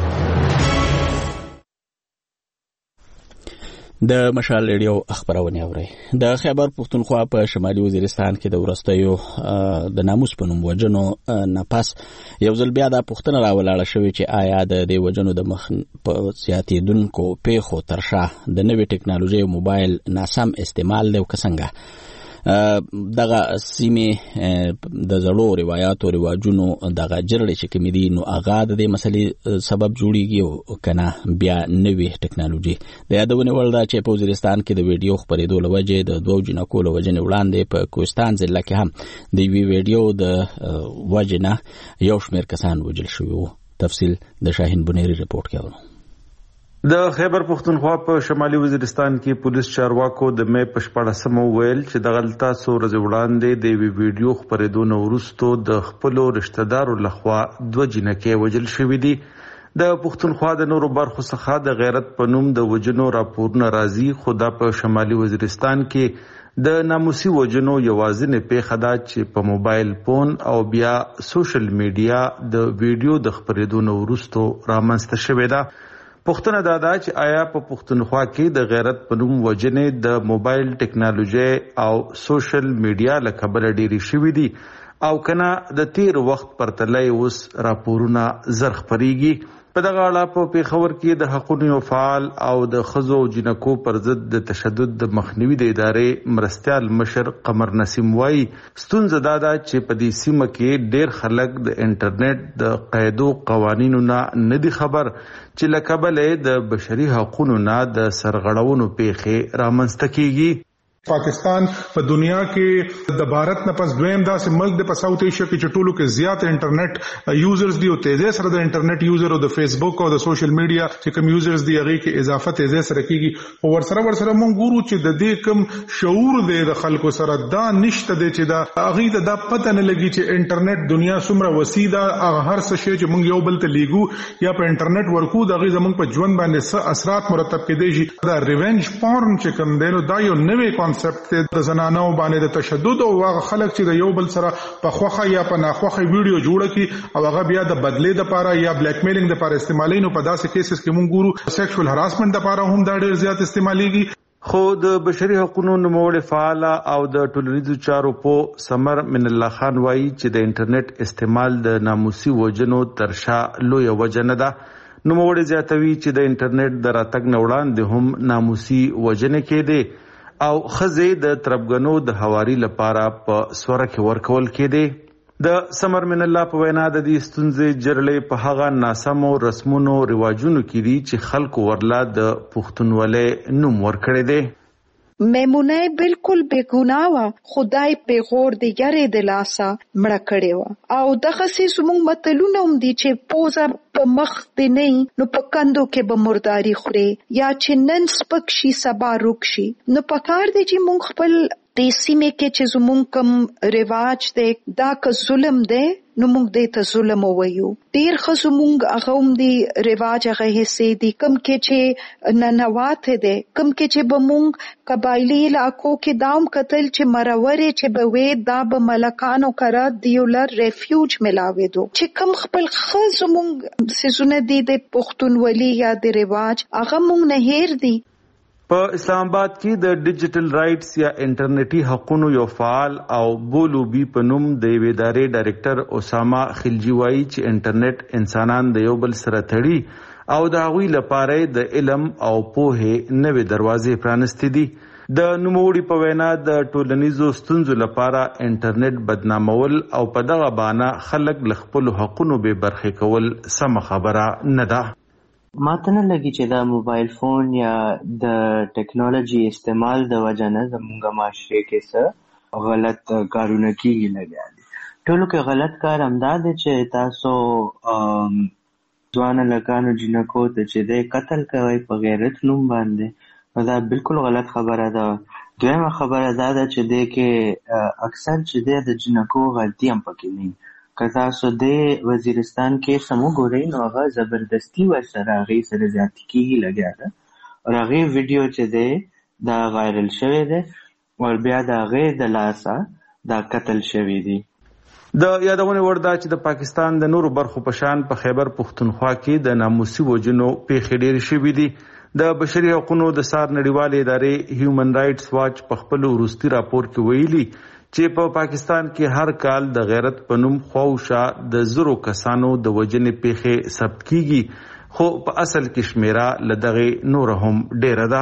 د مشال ریډیو خبرونه اوري. د خیبر پختونخوا په شمالي وزیرستان کې د ورستیو د ناموس په نوم وجنو نه پس یو ځل بیا د پښتنه راولاړه شوې چې آیا د دې وجنو د مخ په سیاتیدونکو پیښو ترشا د نوې ټکنالوژي او موبایل ناسم استعمال له کسنګه دغه سیمه د زړو روایتو او رواجونو دغه جرړې چې کوم دي نو هغه د دې مسلې سبب جوړیږي او کنه بیا نوې ټکنالوژي د یادونه ولدا چې په وزیرستان کې د ویډیو خبرېدو لوجه د دوه جنکو لوجنه وړاندې په کوهستان ضلع کې هم د وی ویډیو د وجنه یو شمېر کسان وجل شوی. تفصیل د شاهین بنيري رپورت کې اورو. د خیبر پختونخوا په شمالي وزیرستان کې پولیس چارواکو د مې په شپاړسمه ویل چې د غلطه څو ورځې وړاندې د وی ویډیو خبرېدو نه وروسته د خپلو رشتہ دارو لخوا دوه جنکې وجل شوي دي. د پختونخوا د نورو برخو څخه د غیرت په نوم د وجنو راپورونه راځي خو دا په شمالي وزیرستان کې د ناموسي وجنو یوازینې پیښه ده چې په موبایل فون او بیا سوشل میډیا د ویډیو د خبرېدو نه وروسته رامنځته شوې ده. پښتنه دا ده چې آیا په پښتونخوا کې د غیرت په نوم وجنې د موبایل ټکنالوژي او سوشل میډیا له کبله ډېرې شوې دي او کنه د تیر وخت پرتله اوس راپورونه زر خپرېږي. په دغه اړه په پیښور کې د حقوقو فعال او د ښځو او جنکو پر ضد د تشدد د مخنیوي د ادارې مرستیال مشر قمر نسیم وایي ستونزه دا ده چې په دې سیمه کې ډېر خلک د انټرنیټ د قاعدو قوانینو نه نه دي خبر چې له کبله د بشري حقوقو نه د سرغړونو پیښې رامنځته کیږي. پاکستان په دنیا کې د بھارت نه پس دویم داسې ملک د په ساوث ایشیا کې چې ټولو کې زیات انټرنیټ یوزرز دي او تیزه سره د انټرنیټ یوزر او د فیسبوک او د سوشل میډیا چې کوم یوزرز دي هغه کې اضافه تیزه سره کیږي او ورسره ورسره مونږ ګورو چې د دې کوم شعور دی د خلکو سره دا نشته دی چې دا هغه ته دا پته نه لګي چې انټرنیټ دنیا څومره وسیع ده. هر څه شی چې مونږ یو بل ته لیږو یا په انټرنیټ ورکو دا غي زمونږ په ژوند باندې څه اثرات مرتب کېدای شي. دا ریونج پورن چې کوم دی نو دا یو نوې کانسپټ د زنانو باندې د تشدد او هغه خلک چې د یو بل سره په خوخه یا په ناخوخه ویډیو جوړه کی او هغه بیا د بدلې د لپاره یا بلیک میلینګ د لپاره استعمالي نو په داسې کیسز کې مونږ ګورو سیکشوال هراسمنت د لپاره هم دا ډېر زیات استعماليږي. خو د بشري حقوقو نوموړي فعال او د ټولنیزو چارو په سمر من الله خان وایي چې د انټرنیټ استعمال د ناموسي وجنو ترشا لوی وجنه ده. نوموړي زیاتوي چې د انټرنیټ د راتګ نه وړاندې هم ناموسي وجنه کېده او خزې د تربګنو د حواري لپاره په سوره کې ورکول کېده. د سمر من الله په وینا د دې ستونزې جرړې په هغه ناسمو رسمونو رواجونو کې دي چې خلکو ورلا د پښتونولۍ نوم ورکړی دی. میمونه بالکل بیگناه و خدای پیغور دیگری دلاسا مړه کړی و او دغه سي زموږ متلونه هم دي چې پوزه په مخ دی نه نو په کندو کې به مرداري خوري یا چې نن سپک شي سبا روک شي. نو پکار دی چې موږ خپل د سیمې کې چې زمونږ کوم رواج دی دا که ظلم دی نو موږ دې ته ظلم ووایو. ډېر ښځو موږ هغه هم د رواج هغه حصې دي کوم کې چې ننوات دی، کوم کې چې به موږ قبایلي علاقو کې دا هم کتل چې مرورې چې به وې دا به ملکانو کره دیو لر ریفیوج ملاوېدو. چې کوم خپل ښځو موږ څیزونه دي د پښتونولي یا د رواج هغه موږ نه هېر دي. په اسلام آباد کې د ډیجیټل رائټس یا انټرنیټي حقوقو یو فعال او بولو بي په نوم د یوې ادارې ډایرکټر اسامه خلجي وایي چې انټرنیټ انسانان د یو بل سره تړي او د هغوی لپاره د علم او پوهې نوې دروازې پرانستې دي. د نوموړي په وینا د ټولنیزو ستونزو لپاره انټرنیټ بدنامول او په دغه بانه خلک له خپلو حقونو بې برخې کول سمه خبره نه ده. ماته نه لګي چې دا موبایل فون یا د ټیکنالوژي استعمال د وجه نه زموږ معاشره کې څه غلط کارونه کیږي. لګیا دي ټولو کې غلط کار همدا دی چې تاسو ځوان لکانو جنکو ته چې دی قتل کوي په غیرت نوم باندې، دا بالکل غلط خبره ده. دویمه خبره دا ده چې دی کې اکثر چې دی د جنکو غلطي هم پکې نه. که تاسو د وزیرستان کې سمو ګورئ نو هغه زبردستی ورسره هغې سره زیاتي کېږي لګیا ده او هغې ویډیو چې دی دا وایرل شوی دی او بیا د هغې د لاسه دا قتل شوي دي. د یادونې وړ ده چې د پاکستان د نورو برخو په شان په خیبر پښتونخوا کې د ناموسي وژنو پیښې ډېرې شوي دي. د بشري حقوقو د سار نړیوالې ادارې هیومن رائټس واچ په خپل وروستي راپور کې ویلي چې په پاکستان کې هر کال د غیرت په نوم خواوشا د زرو کسانو د وژنې پیښې ثبت کیږي، خو په اصل کې شمیره له دغې نور هم ډیره ده.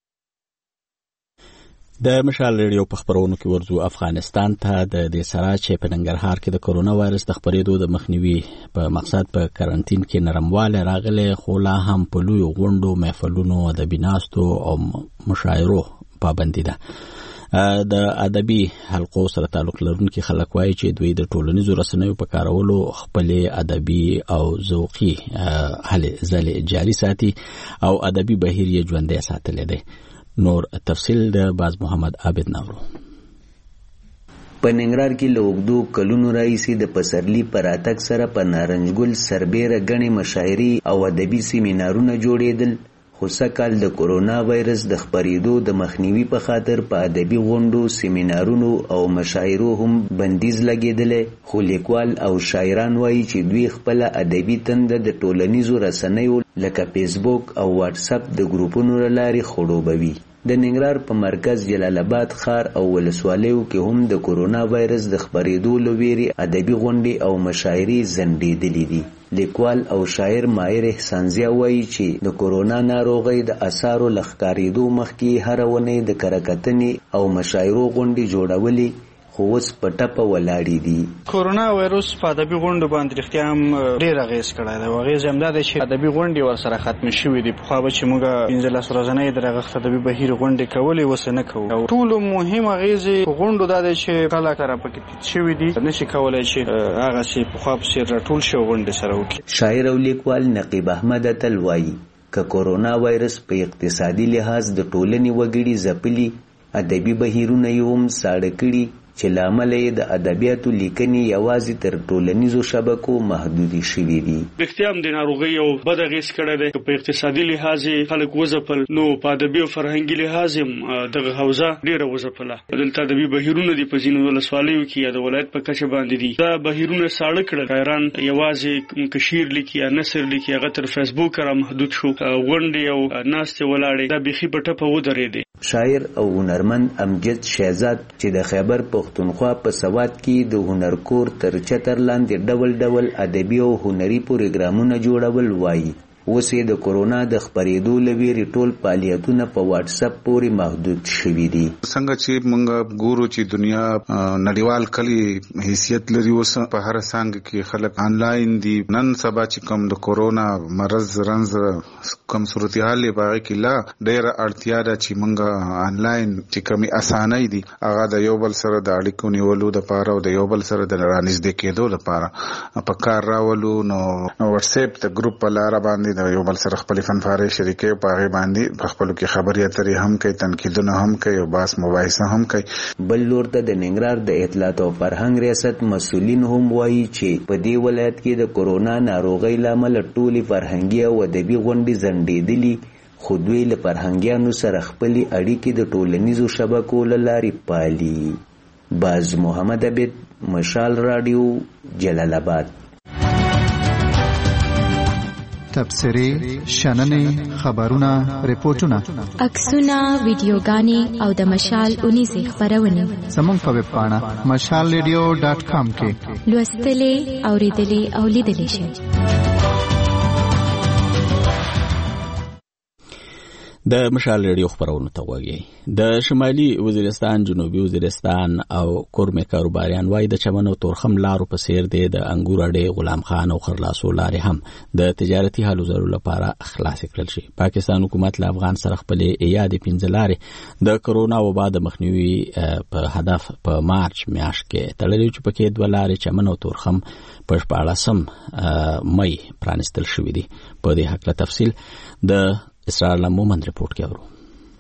د مشال ریډیو په خبرونو کې ورځو افغانستان ته د دې سره چې په ننګرهار کې د کرونا وایرس د خپرېدو د مخنیوي په مقصد په کرنټین کې نرموالی راغلی، خو لا هم په لویو غونډو، محفلونو، ادبي ناستو او مشاعرو پابندي ده. د ادبي حلقو سره تعلق لرونکي خلک وایي چې دوی د ټولنیزو رسنیو په کارولو خپلې ادبي او ذوقي هلې ځلې جاري ساتي او ادبي بهیر یې ژوندی ساتلی دی. نور تفصیل د باز محمد عابد نورو. په ننګرهار کې له اوږدو کلونو راهیسې د پسرلي په راتګ سره په نارنجګل سربیره ګڼې مشاعرې او ادبي سیمینارونه جوړېدل، خو سږکال د کرونا وایرس د خپرېدو د مخنیوي په خاطر په ادبي غونډو، سیمینارونو او مشاعرو هم بندیز لګېدلی. خو لیکوال او شاعران وایي چې دوی خپله ادبي تنده د ټولنیزو رسنیو لکه فیسبوک او واټساپ د ګروپونو له لارې خړوبوي. د ننګرهار په مرکز جلال آباد ښار او ولسوالیو کې هم د کرونا وایرس د خپرېدو له ویرې ادبي غونډې او مشاعرې ځنډېدلې دي. لیکوال او شاعر ماهر احسانزیا وایي چې د کرونا ناروغۍ د اثارو له ښکارېدو مخکې هره اونۍ د کره کتنې او مشاعرو غونډې جوړولې، خو اوس په ټپه ولاړې دي. کرونا وایرس په ادبي غونډو باندې رښتیا هم ډېر اغېز کړی دی او اغېز یې همدا دی چې ادبي غونډې ورسره ختمې شوي دي. پخوا به چې موږ پنځلس ورځنۍ د دغه ادبي بهیر غونډې کولې، اوس نه کوو. او ټولو مهم اغېز یې په غونډو دا دی چې خلک سره پکې تیت شوي دي، نه شي کولی چې هغسې پخوا په څېر راټول شي او غونډې سره وکړي. شاعر او لیکوال نقیب احمد اتل وایي که کرونا وایرس په اقتصادي لحاظ د ټولنې وګړي ځپلي، ادبي بهیرونه یې هم ساړه کړي چې له امله یې د ادبیاتو لیکنې یوازې تر ټولنیزو شبکو محدودې شوي دي. رښتیا هم د ناروغۍ یو بد اغېز کړی دی. که په اقتصادي لحاظ یې خلک وځپل، نو په ادبي او فرهنګي لحاظ هم دغه حوزه ډېره وځپله. دلته ادبي بهیرونه دي په ځینو ولسوالیو کې یا د ولایت په کچه باندې دي. دا بهیرونه ساړه کړل. شاعران یوازې که شعر لیکي یا نثر لیکي هغه تر فیسبوک را محدود شو. غونډې او ناستې ولاړې دا بیخي په ټپه ودرېدې. شاعر او هنرمند امجد شهزاد چې د خیبر پښتونخوا په سوات کې د هنرکور تر چتر لاندې ډول ډول ادبي او هنري پروګرامونه جوړول وایي اوس د کرونا د خپرېدو له ویرې ټول فعالیتونه په واتس اپ پورې محدود شوي دي. څنګه چې موږ ګورو چې دنیا نړیوال کلی حیثیت لري، اوس په هر څنګه کې خلک آنلاین دي. نن سبا چې کوم د کرونا مرض رنځ کوم صورتحال یې باغې کې لا ډېره اړتیا ده چې موږ آنلاین چې کومې اسانۍ دي هغه د یو بل سره د اړیکو نیولو دپاره او د یو بل سره د رانږدې کېدو لپاره په کار راولو. نو واتس اپ د ګروپ په لاره باندې د یو بل سره خپل فنفارې شریکې په هغه باندې په خپل کې خبري اترې هم کوي، تنقیدونه هم کوي او باس مباحثه هم کوي. بل لور ته د ننګرهار د اطلاعات او فرهنګ ریاست مسؤلین هم وایي چې په دې ولایت کې د کورونا ناروغۍ لامل ټولې فرهنګي او ادبي غونډې ځنډېدلې، خو دوی له فرهنګیانو سره خپلې اړیکې د ټولنیزو شبکو له لارې پالي. باز محمد عبید، مشال رادیو، جلال آباد. تبصرې، شننې، خبرونه، ریپورتونه، عکسونه، ویډیوګانې او د مشال اونیزې خپرونې زموږ په ویب پاڼه مشال ریډیو ډاټ کام کې لوستلې، اورېدلې او لیدلې شئ. د مشال ریډیو خبرونه ته وګورئ. د شمالي وزیرستان، جنوبي وزیرستان او کورمه کاروباریان وای د چمن او تورخم لارو په سیر دی د انګور اډې غلام خان او خرلاسو لارې هم د تجارتي حالو ضرورت لپاره خلاص کړل شي. پاکستان حکومت له افغان سره خپل یاد پنځه لارې د کرونا وبا د مخنیوي په هدف په مارچ میاشت کې تړلې چې پکې دوه لارې چمن او تورخم په شپاړسم مې پرانستل شوې دي. په دې حق له تفصیل د اسرار مومند رپورت کې اورو.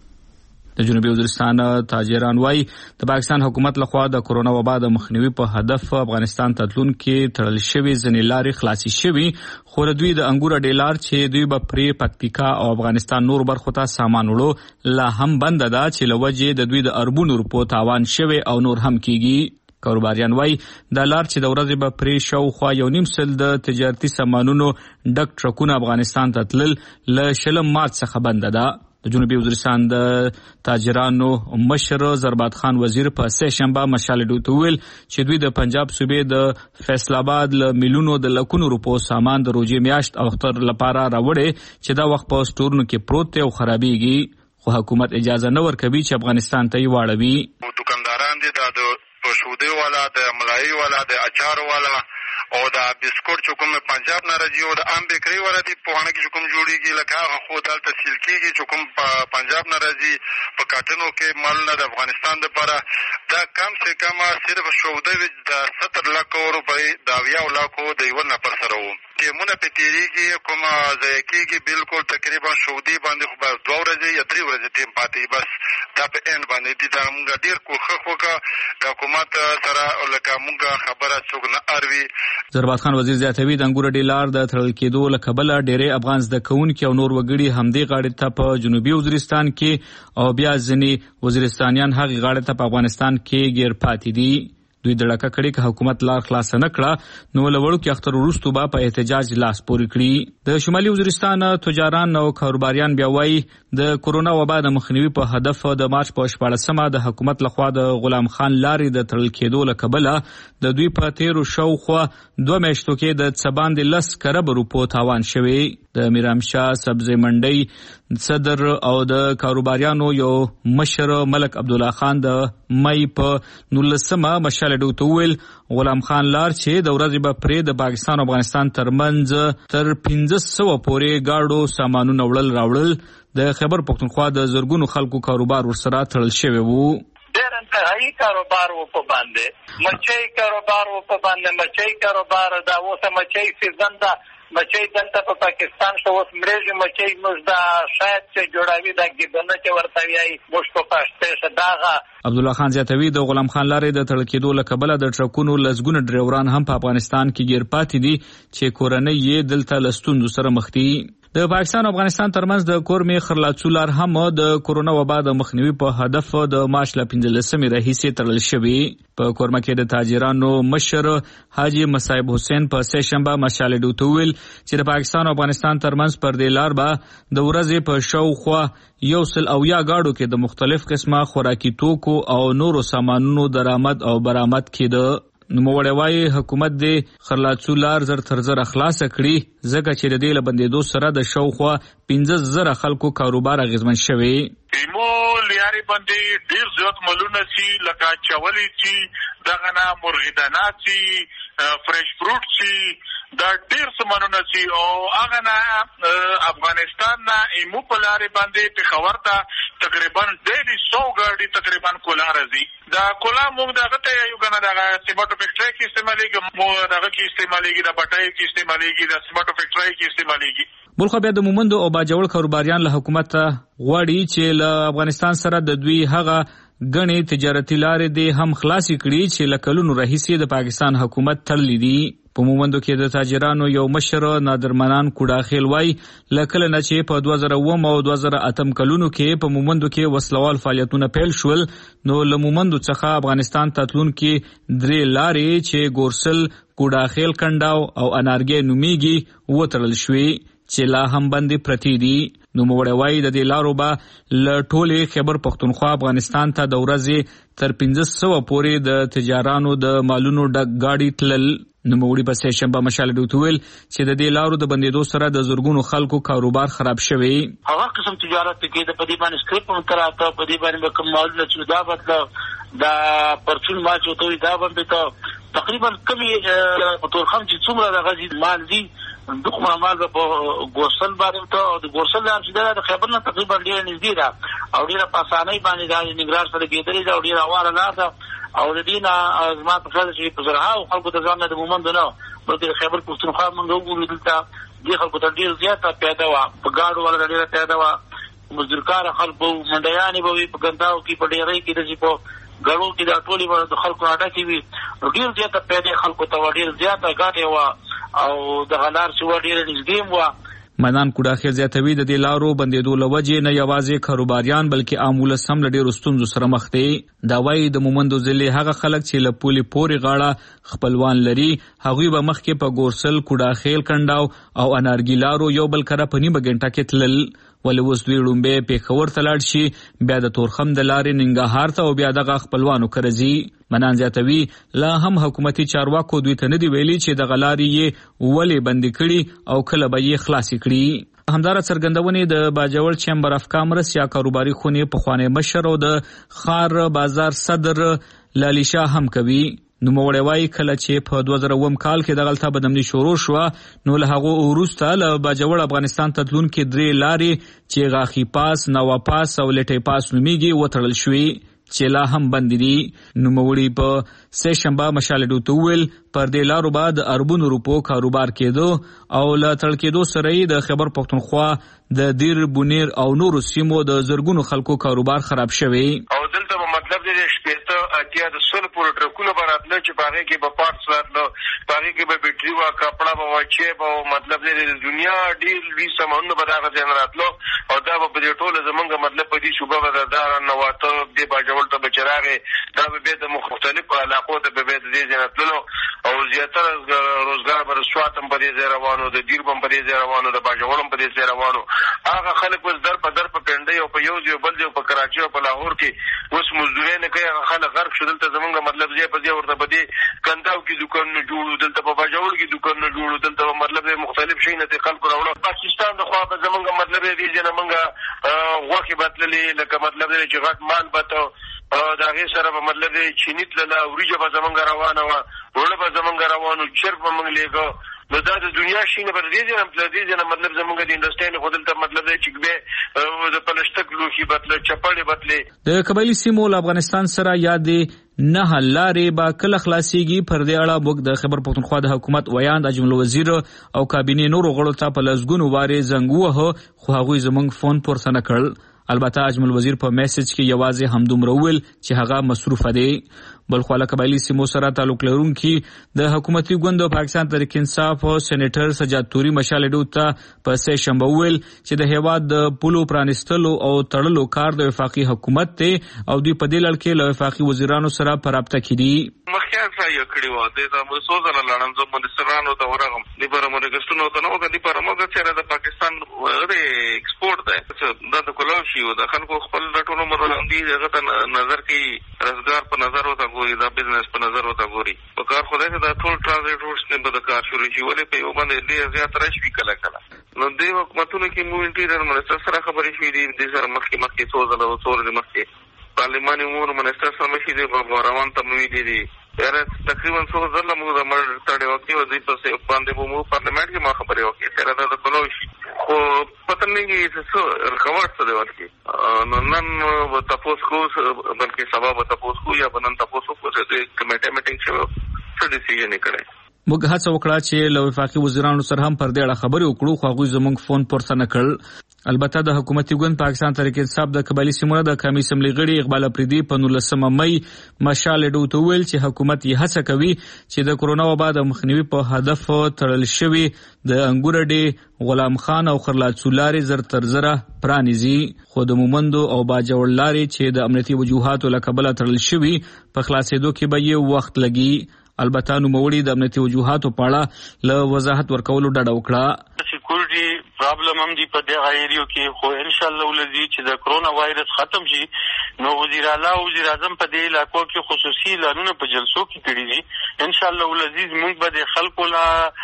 د جنوبي وزیرستان تاجران وای د پاکستان حکومت لخوا د کرونا وبا د مخنیوي په هدف افغانستان ته تلونکي تړل شوی ځنې لارې خلاصي شوی، خو دوی د انګور ډیلار چې دوی به پرې پکتیکا او افغانستان نور برخو ته سامان وړو لا هم بند ده چې لوجه د دوی د اربونو روپو تاوان شوی او نور هم کیږي. کاروباریان وای د لار چې د ورځې به پرې شاوخوا یو نیم سل د تجارتي سامانونو ډک ټرکونه افغانستان ته تلل له شلم مارچ څخه بند ده. د جنوبي وزیرستان د تاجرانو مشر زربات خان وزیر په سه شنبه مشال ډوت ویل چې دوی د پنجاب صوبې د فیصل آباد له میلیونو د لکونو روپو سامان د روزي میاشت او اختر لپاره راوړي چې دا وخت په سټورونو کې پروت او خرابېږي، خو حکومت اجازه نه ورکوي چې افغانستان ته یې واړوي. دکانداران دي د پښودي والا، د ملایي والا، د اچار والا او د بسکوټ چې کوم پنجاب نه راځي او د ام بیکري والا دي په وانه کې چې کوم جوړیږي لکه هغه خو دلته سیل کېږي چې کوم پنجاب نه راځي په کاټنو کې مال نه د افغانستان لپاره دا کم سے کم صرف شودې د ستر لکو روپۍ د اویاو لکو د یو نفر سره وو ټیمونه په تیریږي کوم ځای کېږي بالکل تقریبا شودې باندې خو به دوه ورځې یا درې ورځې ټیم پاتې بس دا په ان باندې دي. دا موږ ډېر کوښښ وکړ د حکومت سره لکه موږ خبره څوک نه اروي. زربات خان وزیر زیاتوي د انګور ډیلار د تړل کېدو له کبله ډېرې افغان زده کوونکي او نور وګړي همدې غاړې ته په جنوبي وزیرستان کې او بیا ځینې وزیرستانیان هغې غاړې ته په افغانستان کې ګیر پاتې دي. دوی دړکه کړي که حکومت لار خلاص نه کړه نو له وړوکي اختر وروسته به په احتجاج لاس پورې کړي. د شمالي وزیرستان تجاران او کاروباریان بیا وایي د کرونا وبا د مخنیوي په هدف د مارچ په شپاړسمه د حکومت لخوا د غلام خان لارې د تړل کېدو له کبله د دوی په تیرو شاوخوا دوه میاشتو کې د څه باندې لس کربه روپو تاوان شوی. د میرامشاه سبزی منډۍ صدر او د کاروباریانو یو مشر ملک عبدالله خان د مې په نولسمه مشال ډوت ویل غلام خان لار چې د ورځې به پرې د پاکستان او افغانستان ترمنځ تر پنځه سوه پورې گاډو سامانونه وړل راوړل د خیبر پښتونخوا د زرګونو خلکو کاروبار ورسره تړل شوی وو. ډېر انتهایی کاروبار و په باندې مچۍ کاروبار و په باندې مچۍ کاروبار دا اوس مچۍ سیزن ده مچۍ دلته په پاکستان شو اوس مړېږي مچۍ موږ دا شاید چې جوړوي دا ګیدونه چې ورته وایي موږ په پښتو شه داغه. عبدالله خان زیاتوي د غلام خان لارې د تړل کېدو له کبله د ټرکونو لسګونه ډریوران هم په افغانستان کې ګیر پاتې دي چې کورنۍ یې دلته له ستونزو سره مخ دي. د پاکستان او افغانستان ترمنځ د کورمې خرلاڅو لار هم د کرونا وبا د مخنیوي په هدف د مارچ له پنځلسمې راهیسې تړل شوی. په کورمه کې د تاجرانو مشر حاجی مصعب حسین په سه شنبه مشال ډوت ویل چې د پاکستان او افغانستان ترمنځ پر دې لار به د ورځې په شاوخوا یو سل اویا گاډو کې د مختلف قسمه خوراکي توکو او نورو سامانونو درآمد او برآمد کېده. نوموړی وایي حکومت دې خرلاڅو لار زر تر زره خلاصه کړي ځکه چې د دې له بندېدو سره د شاوخوا پنځه زره خلکو کاروبار اغېزمن شوی. ایمو لیارې باندې ډېر زیات مالونه چې لکه چولې چې دغه نه مرغدانه چې فرش فروټ چې دا ډېر سامانونه چې او هغه نه افغانستان نه ایمو په لارې باندې پېښور ته تقریبا ډېرې سو ګاډي تقریبا کولا راځي. دا کولا موږ دغه ته یو کنه دغه سیمټو فیکټری کې استعمالېږي مو دغه کې استعمالېږي د بټای کې استعمالېږي د سیمټو فیکټری کې استعمالېږي. بلخو بیا د مومندو او باجوړ کاروباریان له حکومت غواړي چې له افغانستان سره د دوی هغه غنې تجارتي لارې دې هم خلاصې کړي چې له کلونو راهیسې د پاکستان حکومت تړلې دي. په مومندو کې د تاجرانو یو مشر نادر منان کوډاخیل وای لکه نه چې په دوه زره اووه او دوه زره اتم کلونو کې په مومندو کې وسلوال فعالیتونه پیل شول نو له مومندو څخه افغانستان ته تلونکي درې لارې چې ګورسل کوډاخیل کنډاو او انارګي نومیږي وتړل شوې چې لا هم باندې پرتی دي. نو موړوي د دې لارو به ل ټوله خیبر پختونخوا افغانستان ته د ورځې تر پنځه سوه پورې د تجارانو د مالونو ډک گاډي تلل. نو موړي په سه شنبه مشال ډوتویل چې د دې لارو د بندیدو سره د زورګونو خلکو کاروبار خراب شوی. هغه قسم تجارت کې د پدی باندې سکریپ هم تراته پدی باندې کوم مالونه چې دا بدل دا پرچون ما چې دوی دا باندې ته تقریبا کمی په تور خم چې څومره د غزي مال دي دغه مال په ګورسل باندې ته د ګورسل لار چې د خبر نه تقریبا ډیر نږدې ده او ډیر په اسانۍ باندې د نګران سره کېدلی دا ډیر اواره لار ده او د دې نه ازما په خاطر چې په زرها او خلکو ته ځان د مومند نه بلکې خیبر پختونخوا موږ وګورو دلته د خلکو ته ډیر زیاته پیدا و په گاډو ولا ډیر پیدا و مزدورکار خلکو منډیانې به په ګنداو کې په ډیرې کې د په ګړو کې د ټولي د خلکو اډه کې وي ډیر زیاته پیدا خلکو ته ډیر زیاته غاټه و او د غلار چې ډیر نږدې و. منان کوډاخیل زیاتوي د دې لارو بندیدو لوجې نه یوازې کاروباریان بلکې عامول سم له ډیرو ستونزو سره مخ دي. دا وایي د مومندو ضلع هغه خلک چې له پولې پورې غاړه خپلوان لري هغوی به مخکې په ګورسل کوډاخیل کنډاو او انارګي لارو یو بل کره په نیمه ګنټه کې تلل ولې اوس دوی لومبې پېښور ته لاړ شي بیا د تورخم د لارې ننګرهار ته او بیا دغه خپلوانو کره ځي. منان زیاتوي لا هم حکومتي چارواکو دوی ته نه دی ویلي چې د غلاري یې ولې بندي کړي او کله به یې خلاصي کړي. همدار څرګندونې د باجوړ چیمبر اف کامرس یا کاروباري خونې په خوانې مشر او د خار بازار صدر لالیشا هم کوي. نو موړوي کله چې په دوه زره اووه کال کې د غلطه بدمنی شروع شو نو له هغه وروسته له باجوړ افغانستان ته تلونکي درې لارې چې غاخي پاس نوا پاس او لټي پاس نومیږي وتړل شوې چې لا هم بند دي. نو موړي په سه شنبه مشال ډوتویل پر دې لارو بعد اربونو روپو کاروبار کېدو او له تړل کېدو سره د خیبر پختونخوا د دیر بونیر او نورو سیمو د زرګونو خلکو کاروبار خراب شوی. او دلته مطلب دې شپېته اتیا د سل پورې ټرکونه براتله چې باغې کې به پارټس راتلو باغې کې به بیټري وا کپڑا به واچي به مطلب دې د دنیا ډیر لوی سامانونه به راغ ځین راتلو او دا به په ټوله زمونږ مطلب په دې شوبه به دار نه واته دې باجوړ ته بچراغه دا به د مختلفو علاقو ته به دې ځناتلو او زیاتره روزګار پر سواتم په دې روانو د دیر په دې روانو د باجوړم په دې روانو هغه خلک وز در په در په پنده او په یو ځای بل ځای په کراچي او په لاهور کې اوس مزدوري نه کوي هغه خلک غرب شو دلته زمونږ مطلب ځای په ځای ورته بده کنداو کې دکان نه جوړو دلته په باجوړ کې دکان نه جوړو دلته مطلب مختلف شي نه خلکو راوړل پاکستان د خوا په زمونږ مطلب دې جن منګه غوخي بدللې لکه مطلب دې چې غټ مان بته دا غي سره په مطلب دې چینیت له اوریجه په زمونږ روانه و ورله په زمونږ روانو چر په منګ لګو نو دا د دنیا شینه پر دې ځنه په دې ځنه مطلب زمونږ د انډستری خو دلته مطلب دی چې به د پلشتک لوخي بدله چپړې بدله د قبایلی سیمو افغانستان سره یادې نه لارې با کله خلاصيږي پر دې اړه موږ د خبر پښتونخوا د حکومت ویاند اجمل وزیر او کابینې نورو غړو ته په لزګونو واره زنګ وه خو هغوی زمونږ فون پورته نه کړ. البته اجمل وزیر په میسج کې یوازې همدومره ویل چې هغه مصروف دی. بلخو له قبایلی سیمو سره تعلق لرونکي د حکومتي ګوند پاکستان تحریک انصاف او سېنیټر سجاد توري مشال ډوتا په سه شنبه ویل چې د هیواد د پولو پرانستلو او تړلو کار د وفاقي حکومت ته او دوی په دې لړ کې له وفاقي وزیرانو سره په رابطه کې دي. مخکې ځای کړی و د تاسو سره لاندې زموږ سرانو ته ورغم د برمره کښتونو ته نو د برمره چې د پاکستان د ایکسپورت ده د کولوشي او د خلکو خپل ټولو مرلندې دغه نظر کې رزګار په نظر وته ګوري دا بزنس په نظر وته ګوري په کار خدای ته د ټول ټرانزیټ روټس نه بد کار شروع شي ولې په یو باندې ډیر زیات راشي کله کله نو د حکومتونو کې مو انټیریئر منسټر سره خبرې شوې دي د سره مخکې مخکې څو ځله او څو ورځې مخکې پارلماني امور منسټر سره مشي دي په روان ته مو دي دي یاره تقریبا څو ځله موږ د مر تړې وکړو د دې په باندې مو پارلمان کې ما خبرې وکړې تر دا د کولوشي خو پته نه کیږي څه رکاوټ څه دی ورته نو نن تاسو کو بلکې سبب تاسو کو یا بنن تاسو کو چې کمیټه میټینګ شو څه ډیسیژن کړي. موږ هڅه وکړه چې له وفاقي وزیرانو سره هم پر دې اړه خبرې وکړو خو هغوی زموږ فون پورته نه کړ. البته د حکومتي ګوند پاکستان تحریک انصاف د قبایلي سیمو د قومي اسمبلی غړي اقبال افریدي په نولسمه مئی مشال ډو ته ویل چې حکومت یې هڅه کوي چې د کرونا وبا د مخنیوي په هدف تړل شوی د انګور ډي غلام خان او خرلات سولاري زر تر زره پرانیزي خو د مومندو او باجوړ لاري چې د امنیتي وجوهاتو له کبله تړل شوی په خلاصېدو کې به یې وخت لګي. البته نوموړي د امنیتي وجوهاتو په اړه له وضاحت ورکولو ډډه وکړه. سکیورټي پرابلم هم دی په دغه ایریو کې خو ان شاء الله ولدي چې د کرونا وایرس ختم شي نو وزیر اعلی او وزیر اعظم په دې علاقو کې خصوصي اعلانونه په جلسو کې کړي دي. ان شاء الله ولدي موږ به د خلکو لا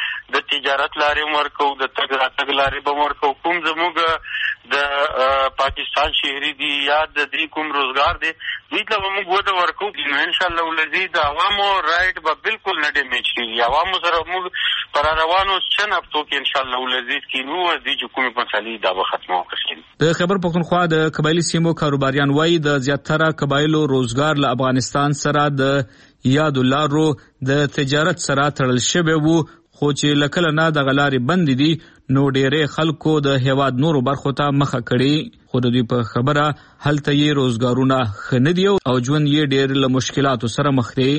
د تجارت لارې ورکو د تګ راتګ لارې به ورکو کوم زموږ د پاکستان شهري دي یا د دې کوم روزګار دي دې ته موږ وده ورکو. ان شاء الله ولدي د عوامو رائټ به بالکل نه ډیمیج کیږي. عوامو سره موږ پر روانو چن هفتو کې ان شاء الله ولدي کې نو د حکومت مسالې دا به ختمه وکړي. د خیبر پختونخوا د قبایلی سیمو کاروباریان وایي د زیاتره قبایلو روزګار له افغانستان سره د یاد لارو د تجارت سره تړل شوی وو خو چې لکه نه د غلارې بند دي نو ډېرې خلکو د هیواد نورو برخو ته مخه کړي خو د دوی په خبره هلته یې روزګارونه ښه نه دي او ژوند یې ډېر له مشکلاتو سره مخ دی.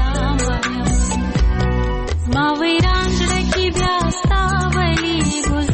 ما ویران زړه کې بیا ستا ولی